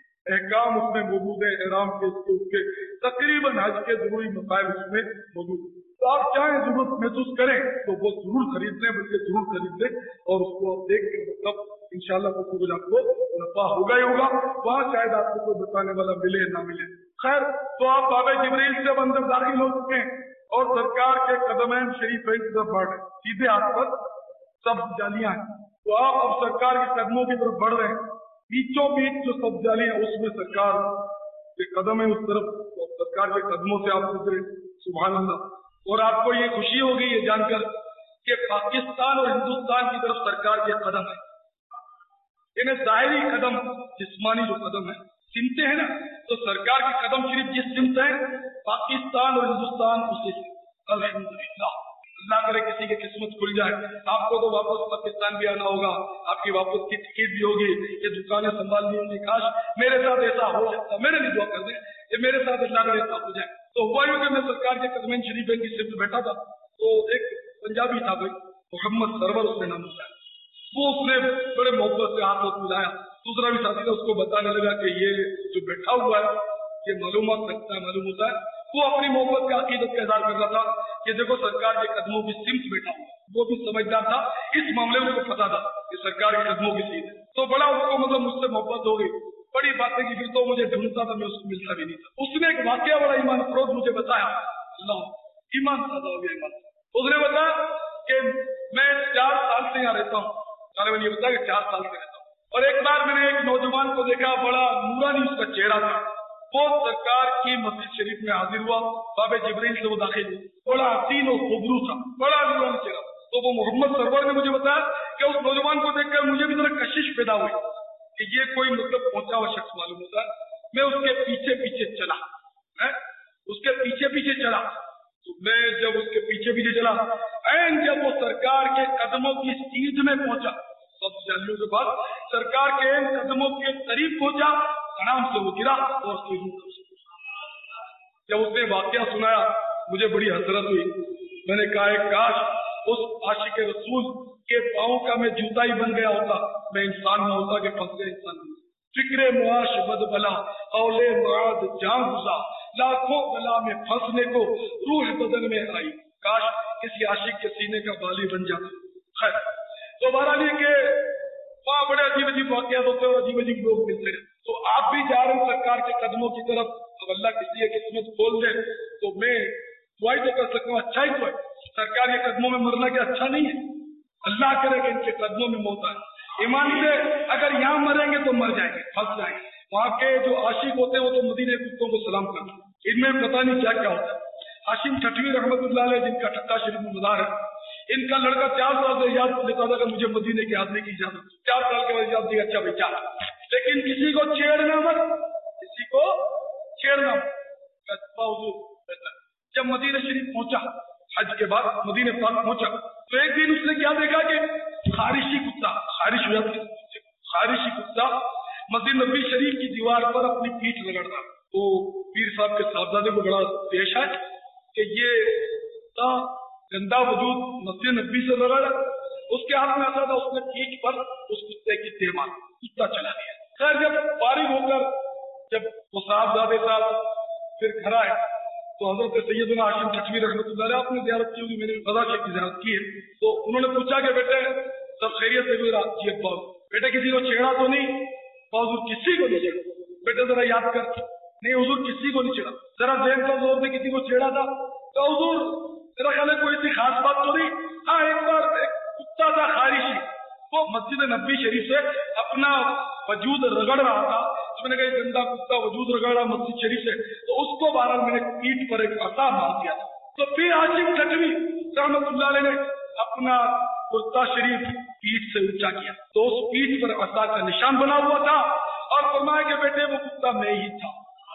अहकाम उसमें मौजूद है, एहराम के इसके उसके तकरीबन हज के जरूरी मसाइल उसमें मौजूद है। तो आप चाहे जरूरत महसूस करें तो वो जरूर खरीद लें, बल्कि जरूर खरीद लें, और उसको आप देख के मतलब इंशाल्लाह तो कुछ आपको नफा होगा ही होगा। वहाँ शायद आपको कोई बताने वाला मिले ना मिले। खैर, तो आप बाबे जिब्रील से अंदर दाखिल हो चुके हैं और सरकार के कदमैन शरीफैन की तरफ बढ़ रहे, सीधे हाथ पर सब जालियां हैं। तो आप अब सरकार के कदमों की तरफ बढ़ रहे हैं, बीचों बीच जो सब जालियां उसमें सरकार के कदम है, उस तरफ तो सरकार के कदमों से आप गुजरे। सुभान अल्लाह। और आपको ये खुशी होगी ये जानकर कि पाकिस्तान और हिंदुस्तान की तरफ सरकार के कदम है। इन्हें जाहिरी कदम, जिस्मानी जो कदम है, सिमते हैं ना, तो सरकार के कदम सिर्फ जिस सिमत है पाकिस्तान और हिंदुस्तान उसी से। अल्हम्दुलिल्लाह, अल्लाह करे किसी की किस्मत खुल जाए। आपको तो वापस पाकिस्तान भी आना होगा, आपकी वापस की टिकट भी होगी, ये दुकानें संभालनी होंगी। काश मेरे साथ ऐसा हो सकता, मेरे लिए दुआ कर दें, ये मेरे साथ अल्लाह करे ऐसा हो जाए। तो हुआ यूं कि मैं सरकार के कदमैन शरीफ की सिर्फ बैठा था, तो एक पंजाबी था भाई, मोहम्मद सरवर उसने नाम बताया, वो उसने बड़े मोहब्बत से हाथ हाथ मिलाया। दूसरा भी साथी था, उसको बताने लगा कि ये जो बैठा हुआ है ये मालूमात रखता है, मालूम होता है। वो अपनी मोहब्बत के अकीदत का इजहार कर रहा था कि देखो सरकार के कदमों की सिमत बैठा हुआ। वो भी समझदार था, इस मामले में उसको पता था कि सरकार के कदमों की सीध है। तो बड़ा उसको मतलब मुझसे मोहब्बत हो गई, बड़ी बातें की। फिर तो मुझे ढूंढता था, मैं उसको मिलता भी नहीं था। उसने एक वाकया बड़ा ईमान फरोज मुझे बताया, अल्लाह ईमान ताजा हो गया ईमान। उसने बताया कि मैं चार साल से यहाँ रहता हूँ, मैंने ये बताया कि चार साल से रहता हूँ, और एक बार मैंने एक नौजवान को देखा, बड़ा नूरानी उसका चेहरा था। वो सरकार की मस्जिद शरीफ में हाजिर हुआ, बाबे जिब्रील से वो दाखिल हुआ, बड़ा हसीन और खूबसूरत था, बड़ा नूरानी चेहरा। तो वो मोहम्मद सरवर ने मुझे बताया कि उस नौजवान को देखकर मुझे भी जरा कशिश पैदा हुई कि ये कोई मतलब पहुंचा हुआ शख्स मालूम होता है। मैं उसके पीछे पीछे चला, है उसके पीछे पीछे चला। तो मैं जब उसके पीछे पीछे चला, एंड जब वो सरकार के कदमों की सीध में पहुंचा, सब जालियों के बाद सरकार के इन कदमों के करीब पहुंचा, आराम से वो गिरा और जब उसने वाकया सुनाया मुझे बड़ी हसरत हुई। मैंने कहा काश उस आशिक रसूल के पाँव का मैं जूता ही बन गया होता, मैं इंसान न होता कि फंस गया इंसान। फिक्रे मुआश बद बला औले मुआद जान गुजा, लाखों बला में फंसने को रूह बदन में आई, काश किसी आशिक के सीने का बाली बन जाता। खैर, तो बहरहाल ये के वहाँ बड़े अजीब अजीब वाकयात होते हैं और अजीब अजीब लोग मिलते हैं। तो आप भी जा रहे हैं सरकार के कदमों की तरफ, अब अल्लाह किसी की किस्मत खोल दे तो मैं दुआई तो कर सकता हूँ, अच्छा ही तो है। सरकार के कदमों में मरना क्या अच्छा नहीं है? अल्लाह करे कि इनके कदमों में मौत आए। ईमान से अगर यहाँ मरेंगे तो मर जाएंगे, फंस जाएंगे। वहाँ के जो आशिक होते हैं वो तो मदीने कुत्तों को सलाम करते हैं, इनमें पता नहीं क्या क्या होता है। हाशिम ठठवी रहमतुल्लाह अलैह, जिनका ठक्का शरीफ में मज़ार है, इनका लड़का चार साल से इजाजत लेता था कि मुझे मदीने के आदमी की इजाजत। चार साल के बाद इजाजत दी, अच्छा भाई चार, लेकिन किसी को छेड़ना मत, किसी को छेड़ना। जब मदीना शरीफ पहुंचा, हज के बाद मदीने पाक पहुंचा, तो एक दिन उसने क्या देखा कि खारिशी कुत्ता, खारिश हुआ खारिशी कुत्ता मस्जिद नबी शरीफ की दीवार पर अपनी पीठ रगड़ रहा। तो पीर साहब के साहबजादे को बड़ा पेश है कि ये कुत्ता गंदा वजूद मस्जिद नबी से रगड़, उसके हाथ में आता था, उसने पीठ पर उस कुत्ते की देह मार, कुत्ता चला गया। खैर जब फारिग होकर जब वो साहबजादे साहब फिर घर आए तो हजरत सैयदना हाशिम कश्मीर रहमतुल्लाह अलैह आपने ज़ियारत की होगी, मैंने कज़ा शेख की ज़ियारत की है। तो उन्होंने पूछा कि बेटे सब खैरियत से हुई रात? जी अब्बा। बेटे किसी को छेड़ा तो नहीं? हुजूर किसी को नहीं छेड़ा। बेटे जरा याद कर। नहीं हुजूर किसी को नहीं छेड़ा। जरा देर का जोर से किसी को छेड़ा था? तो हुजूर तेरा ख्याल है कोई ऐसी खास बात तो नहीं? हाँ एक बार एक कुत्ता था खारिशी, वो मस्जिद नबी शरीफ से अपना वजूद रगड़ रहा था, तो मैंने कहा गंदा कुत्ता वजूद रगड़ रहा मस्जिद शरीफ से, तो उसको बहरहाल मैंने पीठ पर एक असा मार दिया था। तो फिर हाशिम कश्मीर रहमतुल्लाह अलैह ने अपना कुर्ता शरीफ पीठ से ऊंचा किया, तो उस पीठ पर असा का निशान बना हुआ था और फरमाया कि बेटे वो कुत्ता मैं ही था।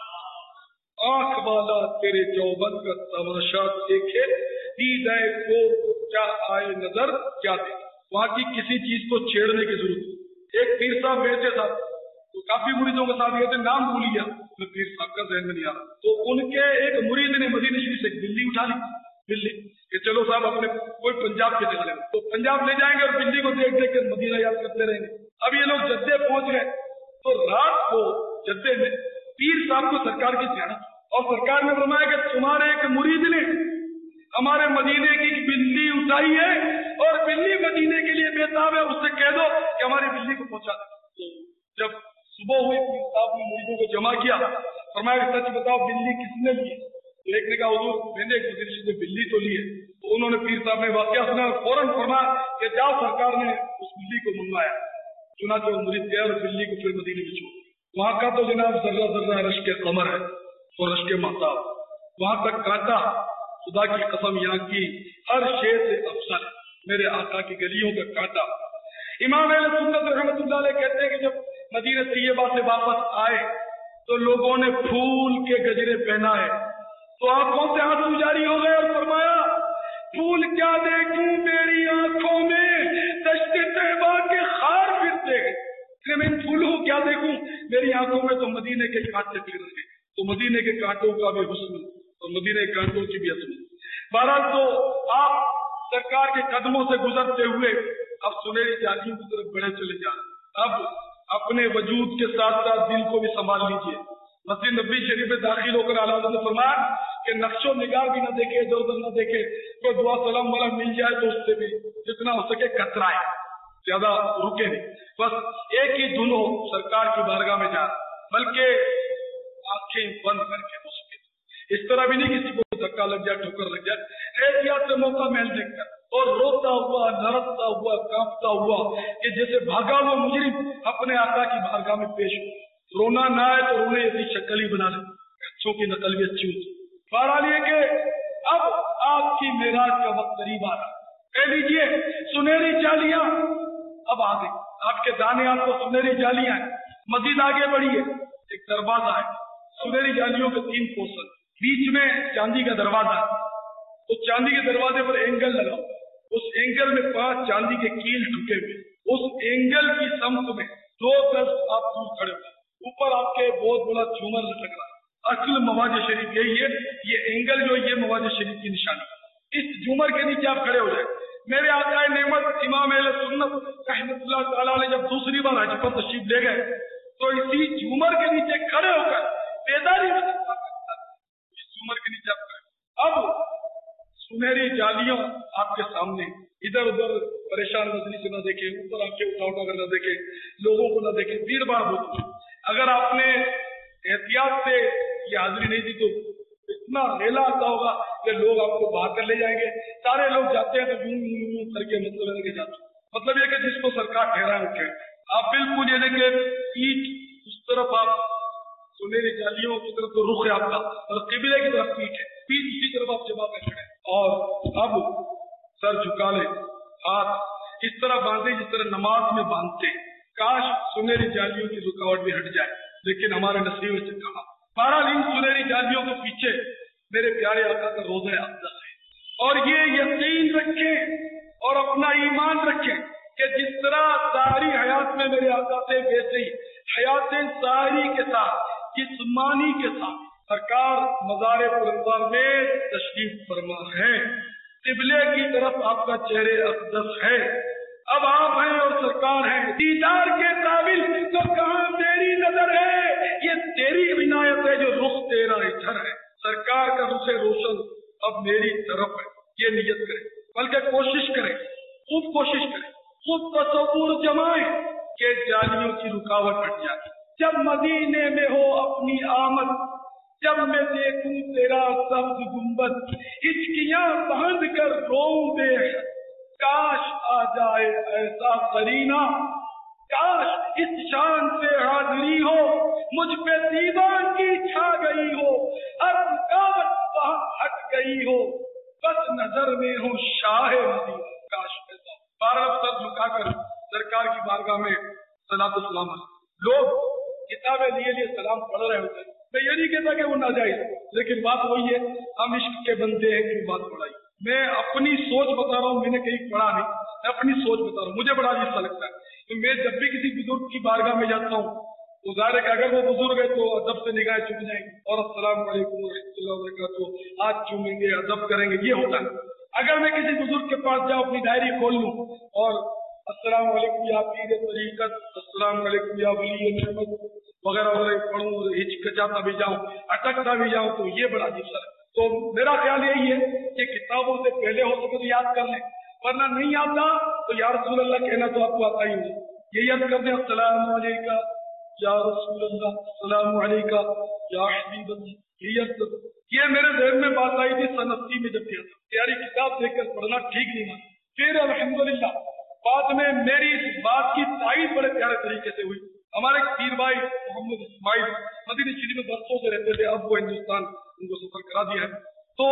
आंख वाला तेरे चौबन का तमाशा देखे, दी गए को क्या आए नजर क्या दे। वहां की किसी चीज को छेड़ने की जरूरत नहीं। एक पीर साहब गए थे साहब, तो काफी मुरीदों के साथ गए थे, नाम भूल गया मैं, पीर साहब का जहन में नहीं आ रहा। तो उनके एक मुरीद ने मदीना शरीफ से बिल्ली उठा ली, बिल्ली कि चलो साहब अपने कोई पंजाब के जगह, तो पंजाब ले जाएंगे और बिल्ली को देख देख कर मदीना याद करते रहेंगे। अब ये लोग जद्दे पहुंच गए, तो रात को जद्दे में पीर साहब को सरकार की ज़ियारत, और सरकार ने फरमाया कि तुम्हारे एक मुरीद ने हमारे मदीने की बिल्ली उठाई है और बिल्ली मदीने के लिए बेताब है, उससे कह दो कि हमारी बिल्ली को पहुंचा दे। तो जब सुबह हुई पीर साहब ने मुरीदों को जमा किया, फरमाया सच बताओ बिल्ली किसने ली है? तो एक ने कहा हुजूर मैंने एक मदीने से बिल्ली तो ली है। तो उन्होंने पीर साहब ने वाकया सुना, फौरन फरमाया कि जाओ सरकार ने उस बिल्ली को मंगवाया। चुनाचे वो मुरीद गया और बिल्ली को फिर मदीने में छोड़। वहां का तो जनाब जर्रा जर्रा रश के कमर है और रश के महताब, वहां तक कांटा खुदा की कसम यहाँ की हर शेर से अफसर है, मेरे आका की गलियों का कांटा। इमाम अहले सुन्नत रहमतुल्लाह अलैह कहते हैं कि जब मदीना तैयबा से वापस आए तो लोगों ने फूल के गजरे पहनाए, तो आंखों से आंसू जारी हो गए और फरमाया फूल क्या देखूं मेरी आंखों में दश्त तैयबा के खार फिरते हैं, मैं इन फूलों को क्या देखूं मेरी आंखों में तो मदीने के कांटे फिर रहे। तो मदीने के कांटों का भी हुस्न और मदीने के कांटों की भी असली। बहरहाल तो आप सरकार के कदमों से गुजरते हुए अब सुनहरी जालियों की तरफ बढ़े चले जा रहे। अब अपने वजूद के साथ साथ दिल को भी संभाल लीजिए। मस्जिद नबी शरीफ में दाखिल होकर आला हज़रत ने फरमाया कि नक्शो निगार भी न देखे, इधर उधर न देखे, कोई दुआ सलाम वाला मिल जाए तो उससे भी जितना हो सके कतराए, ज्यादा रुके नहीं, बस एक ही धुन हो सरकार की बारगाह में जा, बल्कि आंखें बंद करके हो सके। इस तरह भी नहीं किसी को धक्का लग जाए, ठोकर लग जाए, एहतियात से मौका महल देखकर और रोता हुआ नरसता हुआ कांपता हुआ कि जैसे भागा हुआ मुजरिम अपने आका की बारगाह में पेश हो। रोना ना आए तो रोने ऐसी शक्ल ही बना ले, अच्छों की नकल भी अच्छी होती। बहरहाल ये कि अब आपकी मेराज का वक्त करीब आ रहा, कह लीजिए सुनहरी जालियां अब आ गई, आपके दाने आपको सुनहरी जालियां है। मस्जिद आगे बढ़ी है, एक दरवाजा है, सुनहरी जालियों के तीन पोर्शन, बीच में चांदी का दरवाजा, तो चांदी के दरवाजे पर एंगल लगा, उस एंगल में पांच चांदी के कील ठुके हुए, उस एंगल की समत में दो गज आप दूर खड़े हुए, ऊपर आपके बहुत बड़ा झूमर लटक रहा है। असल मवाज शरीफ यही है, ये एंगल जो ये मवाज शरीफ की निशानी। इस झूमर के नीचे आप खड़े हो जाए। मेरे आकाए नेमत इमाम अहले सुन्नत रहमतुल्लाह तआला अलैह जब दूसरी बार हज पर तशरीफ ले गए तो इसी झूमर के नीचे खड़े होकर बेदारी में इस झूमर के नीचे आप खड़े। अब सुनहरी जालियों आपके सामने, इधर उधर परेशान नजरी से न देखे, ऊपर आके उठा उठा कर न देखे, लोगों को न देखे, भीड़ भाड़ होती है। अगर आपने एहतियात से ये हाजिरी नहीं दी तो इतना रेला आता होगा कि लोग आपको बाहर कर ले जाएंगे। सारे लोग जाते हैं तो यूं यूं करके मतलब लेके जाते, मतलब ये कि जिसको सरकार ठहरा उठे। आप बिल्कुल ये लेके पीठ उस तरफ, आप सुनहरी जालियों की तरफ तो रुख है आपका और किबले की तरफ पीठ है, पीठ उसी तरफ आप जमा कर खड़े और अब सर झुका ले, हाथ इस तरह बांधे जिस तरह नमाज में बांधते। काश सुनहरी जालियों की रुकावट भी हट जाए, لیکن ہمارے نصیب سے کہا بہرحال ان سنہری جالیوں کے پیچھے میرے پیارے آقا کا روزہ اقدس ہے، اور یہ یقین رکھیں اور اپنا ایمان رکھیں کہ جس طرح ظاہری حیات میں میرے آقا سے ویسے ہی حیات ظاہری کے ساتھ جسمانی کے ساتھ سرکار مزار پرانوار میں تشریف فرما ہے، قبلے کی طرف آپ کا چہرے اقدس ہے، اب آپ ہیں اور سرکار ہیں، دیدار کے قابل تو کہاں تیری نظر ہے، یہ تیری عنایت ہے جو رخ تیرا ادھر ہے، سرکار کا رخ روشن اب میری طرف ہے، یہ نیت کرے، بلکہ کوشش کرے، خوب کوشش کرے، خوب تصور جمائے کہ جالیوں کی رکاوٹ ہٹ جائے، جب مدینے میں ہو اپنی آمد، جب میں دیکھوں تیرا سبز گنبد، ہچکیاں باندھ کر روؤں بے حد، کاش آ جائے ایسا قرینہ، کاش اس شان سے حاضری ہو، مجھ پہ دیوان کی چھا گئی ہو، ہر رکاوٹ وہاں ہٹ گئی ہو، بس نظر میں ہوں شاہ مدینہ، کاش ایسا۔ بارہ سر جھکا کر سرکار کی بارگاہ میں صلاۃ و سلام، لوگ کتابیں لیے لیے سلام پڑھ رہے ہوتے ہیں، میں یہ نہیں کہتا کہ وہ ناجائز، لیکن بات وہی ہے، ہم عشق کے بندے ہیں، کیوں بات پڑھائی؟ میں اپنی سوچ بتا رہا ہوں، میں نے کہیں پڑھا نہیں، میں اپنی سوچ بتا رہا ہوں، مجھے بڑا اچھا لگتا ہے کہ میں جب بھی کسی بزرگ کی بارگاہ میں جاتا ہوں تو ظاہر ہے کہ اگر وہ بزرگ ہے تو ادب سے نگاہیں چوم جائیں گے اور السلام علیکم ورحمۃ اللہ وبرکاتہ، ہاتھ چومیں گے، ادب کریں گے، یہ ہوتا ہے۔ اگر میں کسی بزرگ کے پاس جاؤں، اپنی ڈائری کھول لوں اور السلام علیکم یا پیر طریقت، السلام علیکم یا ولی نعمت وغیرہ وغیرہ پڑھوں، ہچکچاتا بھی جاؤں، اٹکتا بھی جاؤں، تو یہ بڑا عجیب سا ہے۔ تو میرا خیال یہی ہے کہ کتابوں سے پہلے ہو سکے تو یاد کر لیں، ورنہ نہیں آتا تو یا رسول اللہ کہنا تو آپ کو آتا ہی ہوگا، یہ یاد کر دیں، السلام علیکم یا رسول اللہ، السلام علیکم یا حبیب اللہ، یہ یاد کر دیں۔ یہ میرے ذہن میں بات آئی تھی سن اسی میں، جب کیا تھا پیاری کتاب دیکھ کر پڑھنا ٹھیک نہیں مانا، پھر الحمدللہ بعد میں میری اس بات کی تائید بڑے پیارے طریقے سے ہوئی۔ ہمارے پیر بھائی محمد اسماعیل مدینہ شریف میں برسوں سے رہتے تھے، اب وہ ہندوستان ان کو سفر کرا دیا ہے، تو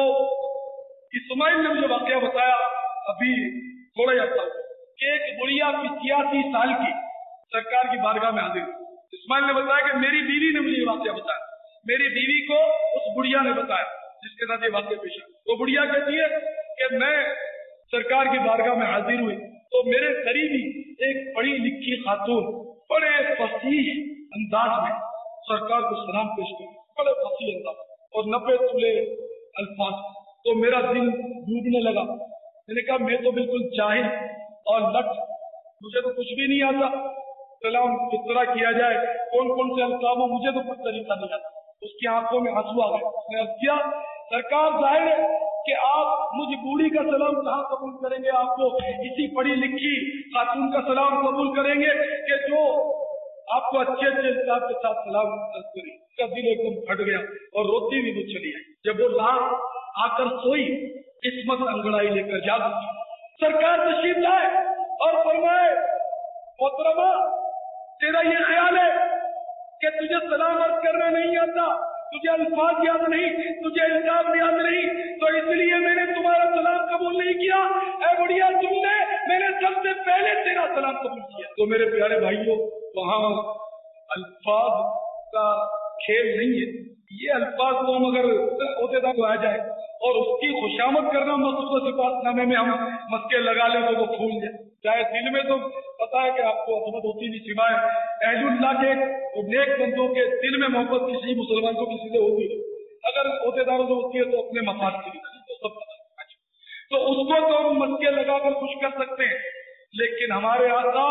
اسماعیل نے مجھے واقعہ بتایا ابھی تھوڑا ہی عرصہ کہ ایک بڑھیا پچاسی سال کی سرکار کی بارگاہ میں حاضر ہوئی۔ اسماعیل نے بتایا کہ میری بیوی نے مجھے یہ واقعہ بتایا، میری بیوی کو اس بڑھیا نے بتایا جس کے ساتھ یہ واقعہ پیش آیا۔ وہ بڑھیا کہتی ہے کہ میں سرکار کی بارگاہ میں حاضر ہوئی تو میرے قریبی ایک پڑھی لکھی خاتون بڑے فصیح انداز میں سرکار کو سلام پیش کر، بڑے فصیح انداز اور نبے تلے الفاظ، تو میرا دل ڈوبنے لگا۔ میں نے کہا میں تو بالکل جاہل اور لٹ، مجھے تو کچھ بھی نہیں آتا، سلام کس طرح کیا جائے، کون کون سے الفاظ ہو، مجھے تو کچھ طریقہ نہیں آتا۔ اس کی آنکھوں میں آنسو آ گئے۔ میں نے کیا سرکار ظاہر ہے کہ آپ مجھ بوڑھی کا سلام کہاں قبول کریں گے، آپ کو اسی پڑھی لکھی خاتون کا سلام قبول کریں گے کہ جو آپ کو اچھے اچھے الفاظ کے ساتھ سلام کرے۔ اس کا دل ایک دم پھٹ گیا اور روتی بھی وہ چلی آئی۔ جب وہ رات آ کر سوئی، قسمت انگڑائی لے کر جاگ اٹھی، سرکار تشریف لائے اور فرمائے محترمہ تیرا یہ خیال ہے کہ تجھے سلام عرض کرنا نہیں آتا، تجھے الفاظ یاد نہیں، تجھے الفاظ یاد نہیں، تو اس لیے میں نے تمہارا سلام قبول نہیں کیا۔ اے بڑھیا سن لے، میں نے سب سے پہلے تیرا سلام قبول کیا۔ تو میرے پیارے بھائیوں، وہاں الفاظ کا کھیل نہیں ہے، یہ الفاظ کو ہم اگر عہدیدار کو آ جائے اور اس کی خوشامد کرنا مقصود صفات نامے میں ہم مسکے لگا لیں تو وہ پھول جائے، چاہے دل میں تو پتا ہے کہ آپ کو عظمت ہوتی نہیں، سوائے اہل اللہ کے اور نیک بندوں کے دل میں محبت کسی مسلمان کو کسی سے ہوتی ہے، اگر عہدیداروں سے ہوتی ہے تو اپنے مفاد کے لیے تو سب پتا ہے، تو اس کو تو ہم مسکے لگا کر خوش کر سکتے ہیں، لیکن ہمارے آقا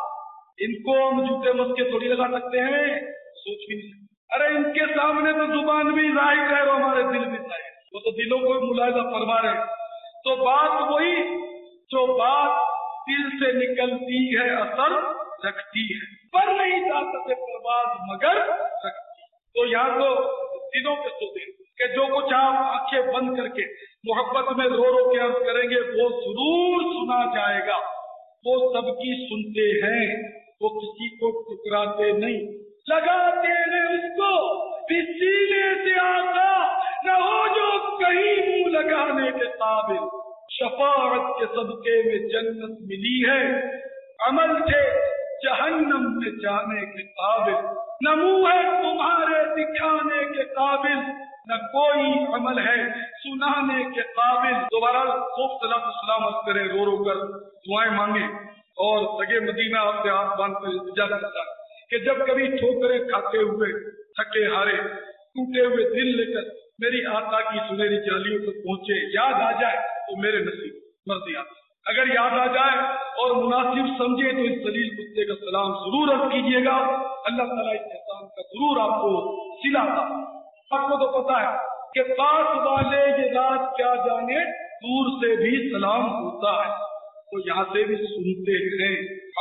ان کو ہم جھوٹے مسکے تھوڑی لگا سکتے ہیں، سوچ بھی نہیں سکتے۔ ارے ان کے سامنے تو زبان بھی ظاہر ہے اور ہمارے دل بھی ظاہر ہے، وہ تو دلوں کو ملاحظہ فرما رہے ہیں۔ تو بات وہی جو بات دل سے نکلتی ہے اثر رکھتی ہے، پر نہیں جا سکتے پرواز مگر رکھتی۔ تو یہاں تو دلوں کے سوتے کہ جو کچھ آپ آنکھیں بند کر کے محبت میں رو رو کے عرض کریں گے وہ ضرور سنا جائے گا، وہ سب کی سنتے ہیں، وہ کسی کو ٹکراتے نہیں، لگاتے ہیں اس کو سینے سے آقا، نہ ہو جو کہیں منہ لگانے کے قابل، شفاعت کے صدقے میں جنت ملی ہے، عمل سے جہنم میں جانے کے قابل۔ نہ منہ ہے تمہارے دکھانے کے قابل، نہ کوئی عمل ہے سنانے کے قابل. دوبارہ خوب صلاۃ السلام کرے، رو رو کر دعائیں مانگے، اور سگے مدینہ آپ سے ہاتھ باندھ کر التجا کرتا کہ جب کبھی ٹھوکریں کھاتے ہوئے تھکے ہارے ٹوٹے ہوئے دل لے کر میری آقا کی سنہری جالیوں تک پہنچے، یاد آ جائے تو میرے نصیب مرضی آتا. اگر یاد آ جائے اور مناسب سمجھے تو اس ذلیل کتے کا سلام ضرور عرض کیجیے گا. اللہ تعالیٰ اس احسان کا ضرور آپ کو سلاتا. آپ کو تو پتا ہے کہ پاس والے یہ رات کیا جانے دور سے بھی سلام ہوتا ہے، تو یہاں سے بھی سنتے ہیں.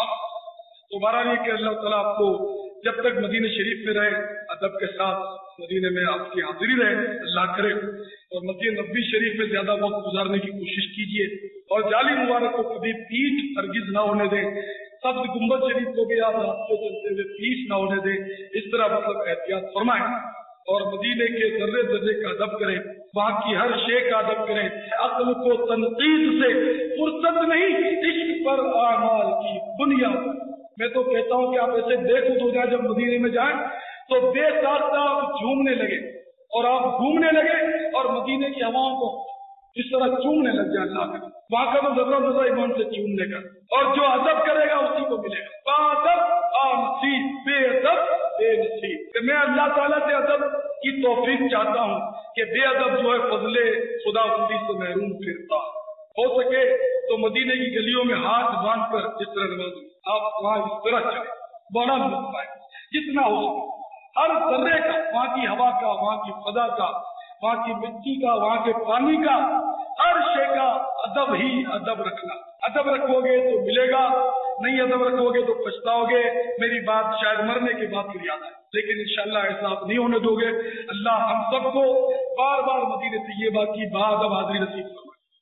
دوبارہ یہ کہ اللہ تعالیٰ آپ کو جب تک مدینہ شریف میں رہے ادب کے ساتھ مدینے میں آپ کی حاضری رہے اللہ کرے، اور مسجد نبوی شریف میں زیادہ وقت گزارنے کی کوشش کیجیے، اور جعلی مبارک کو کبھی پیٹ ہرگز نہ ہونے دیں. سبز گنبد شریف کو بھی آپ راستے چلتے ہوئے پیٹ نہ ہونے دیں. اس طرح مطلب احتیاط فرمائیں اور مدینے کے ذرے ذرے کا ادب کریں، وہاں کی ہر شے کا ادب کریں. عقل کو تنقید سے فرصت نہیں، عشق پر اعمال کی بنیاد. میں تو کہتا ہوں کہ آپ ایسے بے خود ہو جائیں جب مدینے میں جائیں تو بے ساختہ آپ جھومنے لگے اور آپ گھومنے لگے اور مدینے کی ہواؤں کو اس طرح چومنے لگ جائے. اللہ کا وہاں کا تو ذرا ذرا ایمان سے چومنے کا، اور جو ادب کرے گا اسی کو ملے گا. بادب آنسی بے ادب بے نصیب. میں اللہ تعالیٰ سے ادب کی توفیق چاہتا ہوں کہ بے ادب جو ہے فضل خدا بندی سے محروم پھرتا. ہو سکے تو مدینے کی گلیوں میں ہاتھ باندھ کر جس طرح نماز آپ وہاں اس طرح چلے، بڑا لطف آئے جتنا ہو سکے. ہر ذرے کا، وہاں کی ہوا کا، وہاں کی فضا کا، وہاں کی مٹی کا، وہاں کے پانی کا، ہر شے کا ادب ہی ادب رکھنا. ادب رکھو گے تو ملے گا، نہیں ادب رکھو گے تو پچھتاؤ گے. میری بات شاید مرنے کے بعد پھر یاد آئے، لیکن انشاءاللہ ایسا آپ نہیں ہونے دو گے. اللہ ہم سب کو بار بار مدینہ طیبہ کی بادب حاضری نصیب فرمائے.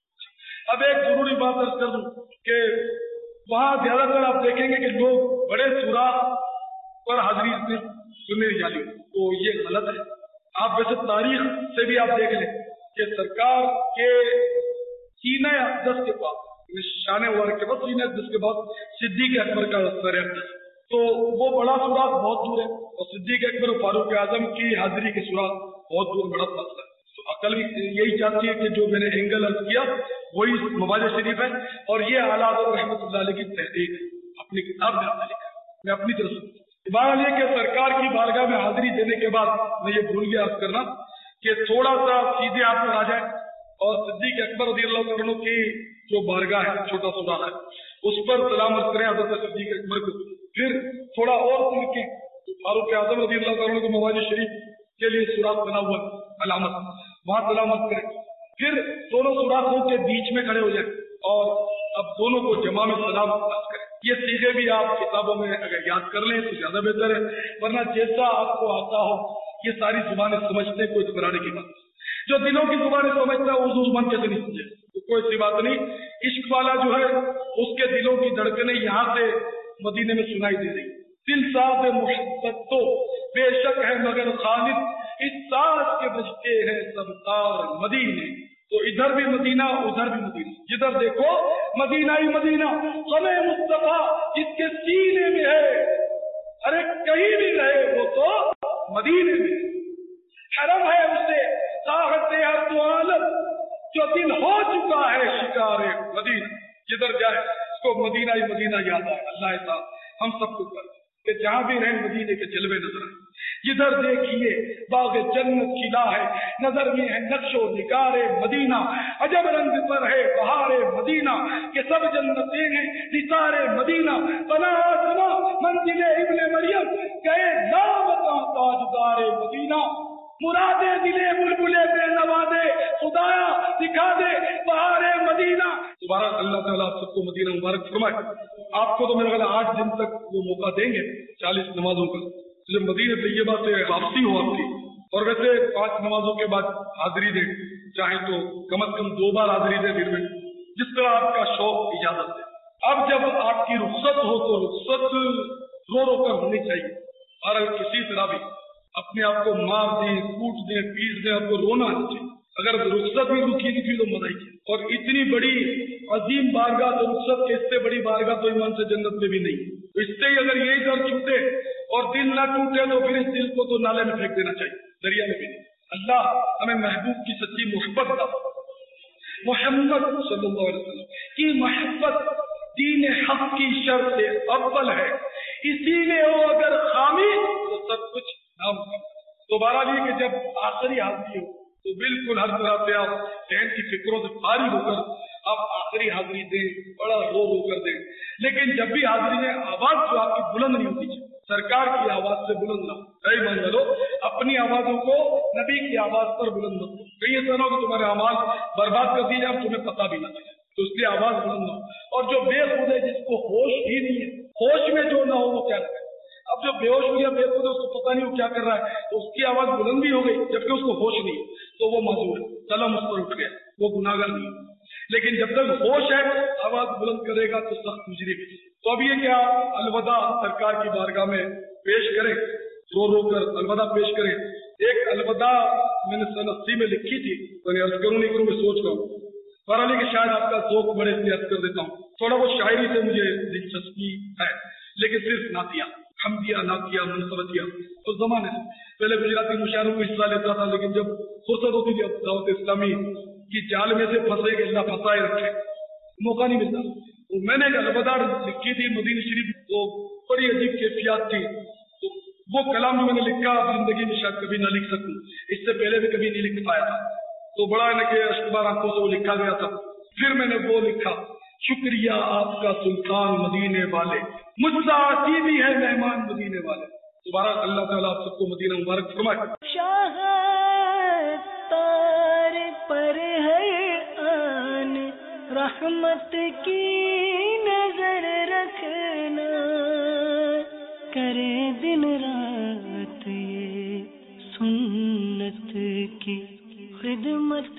اب ایک ضروری بات عرض کر دوں کہ وہاں زیادہ تر آپ دیکھیں گے کہ لوگ بڑے سوراخ پر حاضری میں سننے جالی، تو یہ غلط ہے. آپ ویسے تاریخ سے بھی آپ دیکھ لیں کہ سرکار کے سینہ اقدس کے پاس، شان مبارک کے پاس سینہ اقدس کے بعد صدیق اکبر کا سر اقدس، تو وہ بڑا سوراخ بہت دور ہے، اور صدیق اکبر و فاروق اعظم کی حاضری کے سوراخ بہت دور، بڑا فاصلہ ہے. تو عقل یہی چاہتی ہے کہ جو میں نے اینگل عرض کیا وہی مواز شریف ہے، اور یہ اعلیٰ رحمۃ اللہ علیہ کی تحقیق اپنی کتاب میں آپ لکھا ہے. میں اپنی طرف سے بہرحال یہ کہ سرکار کی بارگاہ میں حاضری دینے کے بعد میں یہ بھول گیا عرض کرنا کہ تھوڑا سا سیدھے ہاتھ پر آ جائے اور صدیق اکبر رضی اللہ عنہ کی جو بارگاہ ہے، چھوٹا سوراخ ہے، اس پر سلام عرض کریں حضرت صدیق اکبر کو. پھر تھوڑا اور سن کے فاروق اعظم رضی اللہ عنہ کو مواز شریف کے لیے سوراخ بنا ہوا علامت، وہاں سلام عرض کریں. پھر دونوں سوراخوں کے بیچ میں کھڑے ہو جائیں اور اب دونوں کو جمع میں سلام عرض کریں. یہ سیدھے بھی آپ کتابوں میں اگر یاد کر لیں تو زیادہ بہتر ہے، ورنہ جیسا آپ کو آتا ہو یہ ساری زبانیں سمجھتے کوئی گھبرانے کی بات. جو دلوں کی زبانیں سمجھتا ہے اردو زبان کیسے نہیں سمجھے، تو کوئی سی بات نہیں. عشق والا جو ہے اس کے دلوں کی دھڑکنیں یہاں سے مدینے میں سنائی دے رہی. دل ساز محبت تو بے شک ہے مگر خالد، اس ساز کے بجتے ہیں سب تار مدینے. تو ادھر بھی مدینہ ادھر بھی مدینہ، جدھر دیکھو مدینہ ہی مدینہ. غم مصطفیٰ جس کے سینے میں ہے، ارے کہیں بھی رہے وہ تو مدینے میں. حرم ہے اسے طاقت ہر تو عالم، جو دل ہو چکا ہے شکار مدینہ. جدھر جائے اس کو مدینہ ہی مدینہ یاد آئے. اللہ صاحب ہم سب کو کر کہ جہاں بھی رہیں مدینے کے جلوے نظر آئے. جدھر دیکھیے باغ جنت کھلا ہے، نظر میں ہے نقش و نگار مدینہ. عجب رنگ پر ہے بہار مدینہ، کہ سب جنتیں ہیں نثار مدینہ. بنا آسما منزل ابن مریم، گئے نامتا تاجدار مدینہ. مرادے دلے بلبلے بے نوازے، خدایا دکھا دے بہار مدینہ. دوبارہ اللہ تعالیٰ آپ سب کو مدینہ مبارک فرمائے. آپ کو تو میرا خیال آٹھ دن تک وہ موقع دیں گے چالیس نمازوں کا، جب مدینہ طیبہ سے واپسی ہو آپ کی. اور ویسے پانچ نمازوں کے بعد حاضری دیں، چاہیں تو کم از کم دو بار حاضری دیں دن میں، جس طرح آپ کا شوق اجازت دے. اب جب آپ کی رخصت ہو تو رخصت رو رو کر ہونی چاہیے، اور کسی طرح بھی اپنے آپ کو مار دیں، کوٹ دیں، پیس دیں، آپ کو رونا آنا چاہیے. اگر رخصت بھی رکی نہیں تھی تو مزہ ہی. اور اتنی بڑی عظیم بارگاہ تو رخصت کے اس سے بڑی بارگاہ تو ایمان سے جنت میں بھی نہیں. تو اس سے ہی اگر یہی در چھوٹے اور دل نہ ٹوٹے تو پھر اس دل کو تو نالے میں پھینک دینا چاہیے, دریا میں بھی نہیں. اللہ ہمیں محبوب کی سچی محبت کا, محمد صلی اللہ علیہ وسلم کی محبت دین حق کی شرط سے اول ہے, اسی میں ہو اگر خامی تو سب کچھ نامکمل. دوبارہ بھی کہ جب آخری حاضری ہو تو بالکل ہر طرح سے آپ ذہن کی فکروں سے فارغ ہو کر آپ آخری حاضری دیں, بڑا رو رو کر دیں. لیکن جب بھی حاضری میں آواز جو آپ کی بلند نہیں ہوتی چاہیے, سرکار کی آواز سے بلند نہ, کئی مان لو اپنی آوازوں کو نبی کی آواز پر بلند نہ. کئی ایسا نہ ہو کہ تمہارے آواز برباد کر دی جائے, تمہیں پتہ بھی نہ چلے, تو اس لیے آواز بلند نہ ہو. اور جو بے خود ہے, جس کو ہوش ہی نہیں ہے, ہوش میں جو نہ ہو وہ کیا کرے. اب جو بے ہوش ہو گیا, بے خود ہے, اس کو پتہ نہیں وہ کیا کر رہا ہے, تو اس کی آواز بلند بھی ہو گئی جبکہ اس کو ہوش نہیں, تو وہ معذور ہے, قلم اس پر اٹھ گیا, وہ گناہگار نہیں. لیکن جب تک ہوش ہے آواز بلند کرے گا تو سخت مجرم. تو اب یہ کیا الوداع سرکار کی بارگاہ میں پیش کریں, رو رو کر الوداع پیش کریں. ایک الوداع میں نے سن اسی میں لکھی تھی, تو عرض کروں نہیں کروں میں سوچ رہا ہوں, بہرحال کہ شاید آپ کا ذوق بڑے سے عرض کر دیتا ہوں. تھوڑا وہ شاعری سے مجھے دلچسپی ہے, لیکن صرف نعتیہ, حمدیہ, نعتیہ, منصبتیہ. اس زمانے سے پہلے گجراتی مشاعروں میں حصہ لیتا تھا, لیکن جب فرصت ہوتی تھی اب دعوت اسلامی کی جال میں سے پھنسے کہ اللہ پھنسائے رکھے, موقع نہیں ملتا. تو میں نے ایک الوداع لکھی تھی مدینہ شریف, تو بڑی عجیب کیفیات تھی. تو وہ کلام جو میں نے لکھا زندگی میں شاید کبھی نہ لکھ سکوں, اس سے پہلے بھی کبھی نہیں لکھ پایا تھا. تو بڑا ہے نا کہ اشکبار آنکھوں سے وہ لکھا گیا تھا. پھر میں نے وہ لکھا, شکریہ آپ کا سلطان مدینے والے, مجھ سے آتی بھی ہے مہمان مدینے والے. دوبارہ اللہ تعالیٰ آپ سب کو مدینہ مبارک فرمائے. شاہ تار پر ہے آن رحمت کی نظر رکھنا, کرے دن رات یہ سنت کی خدمت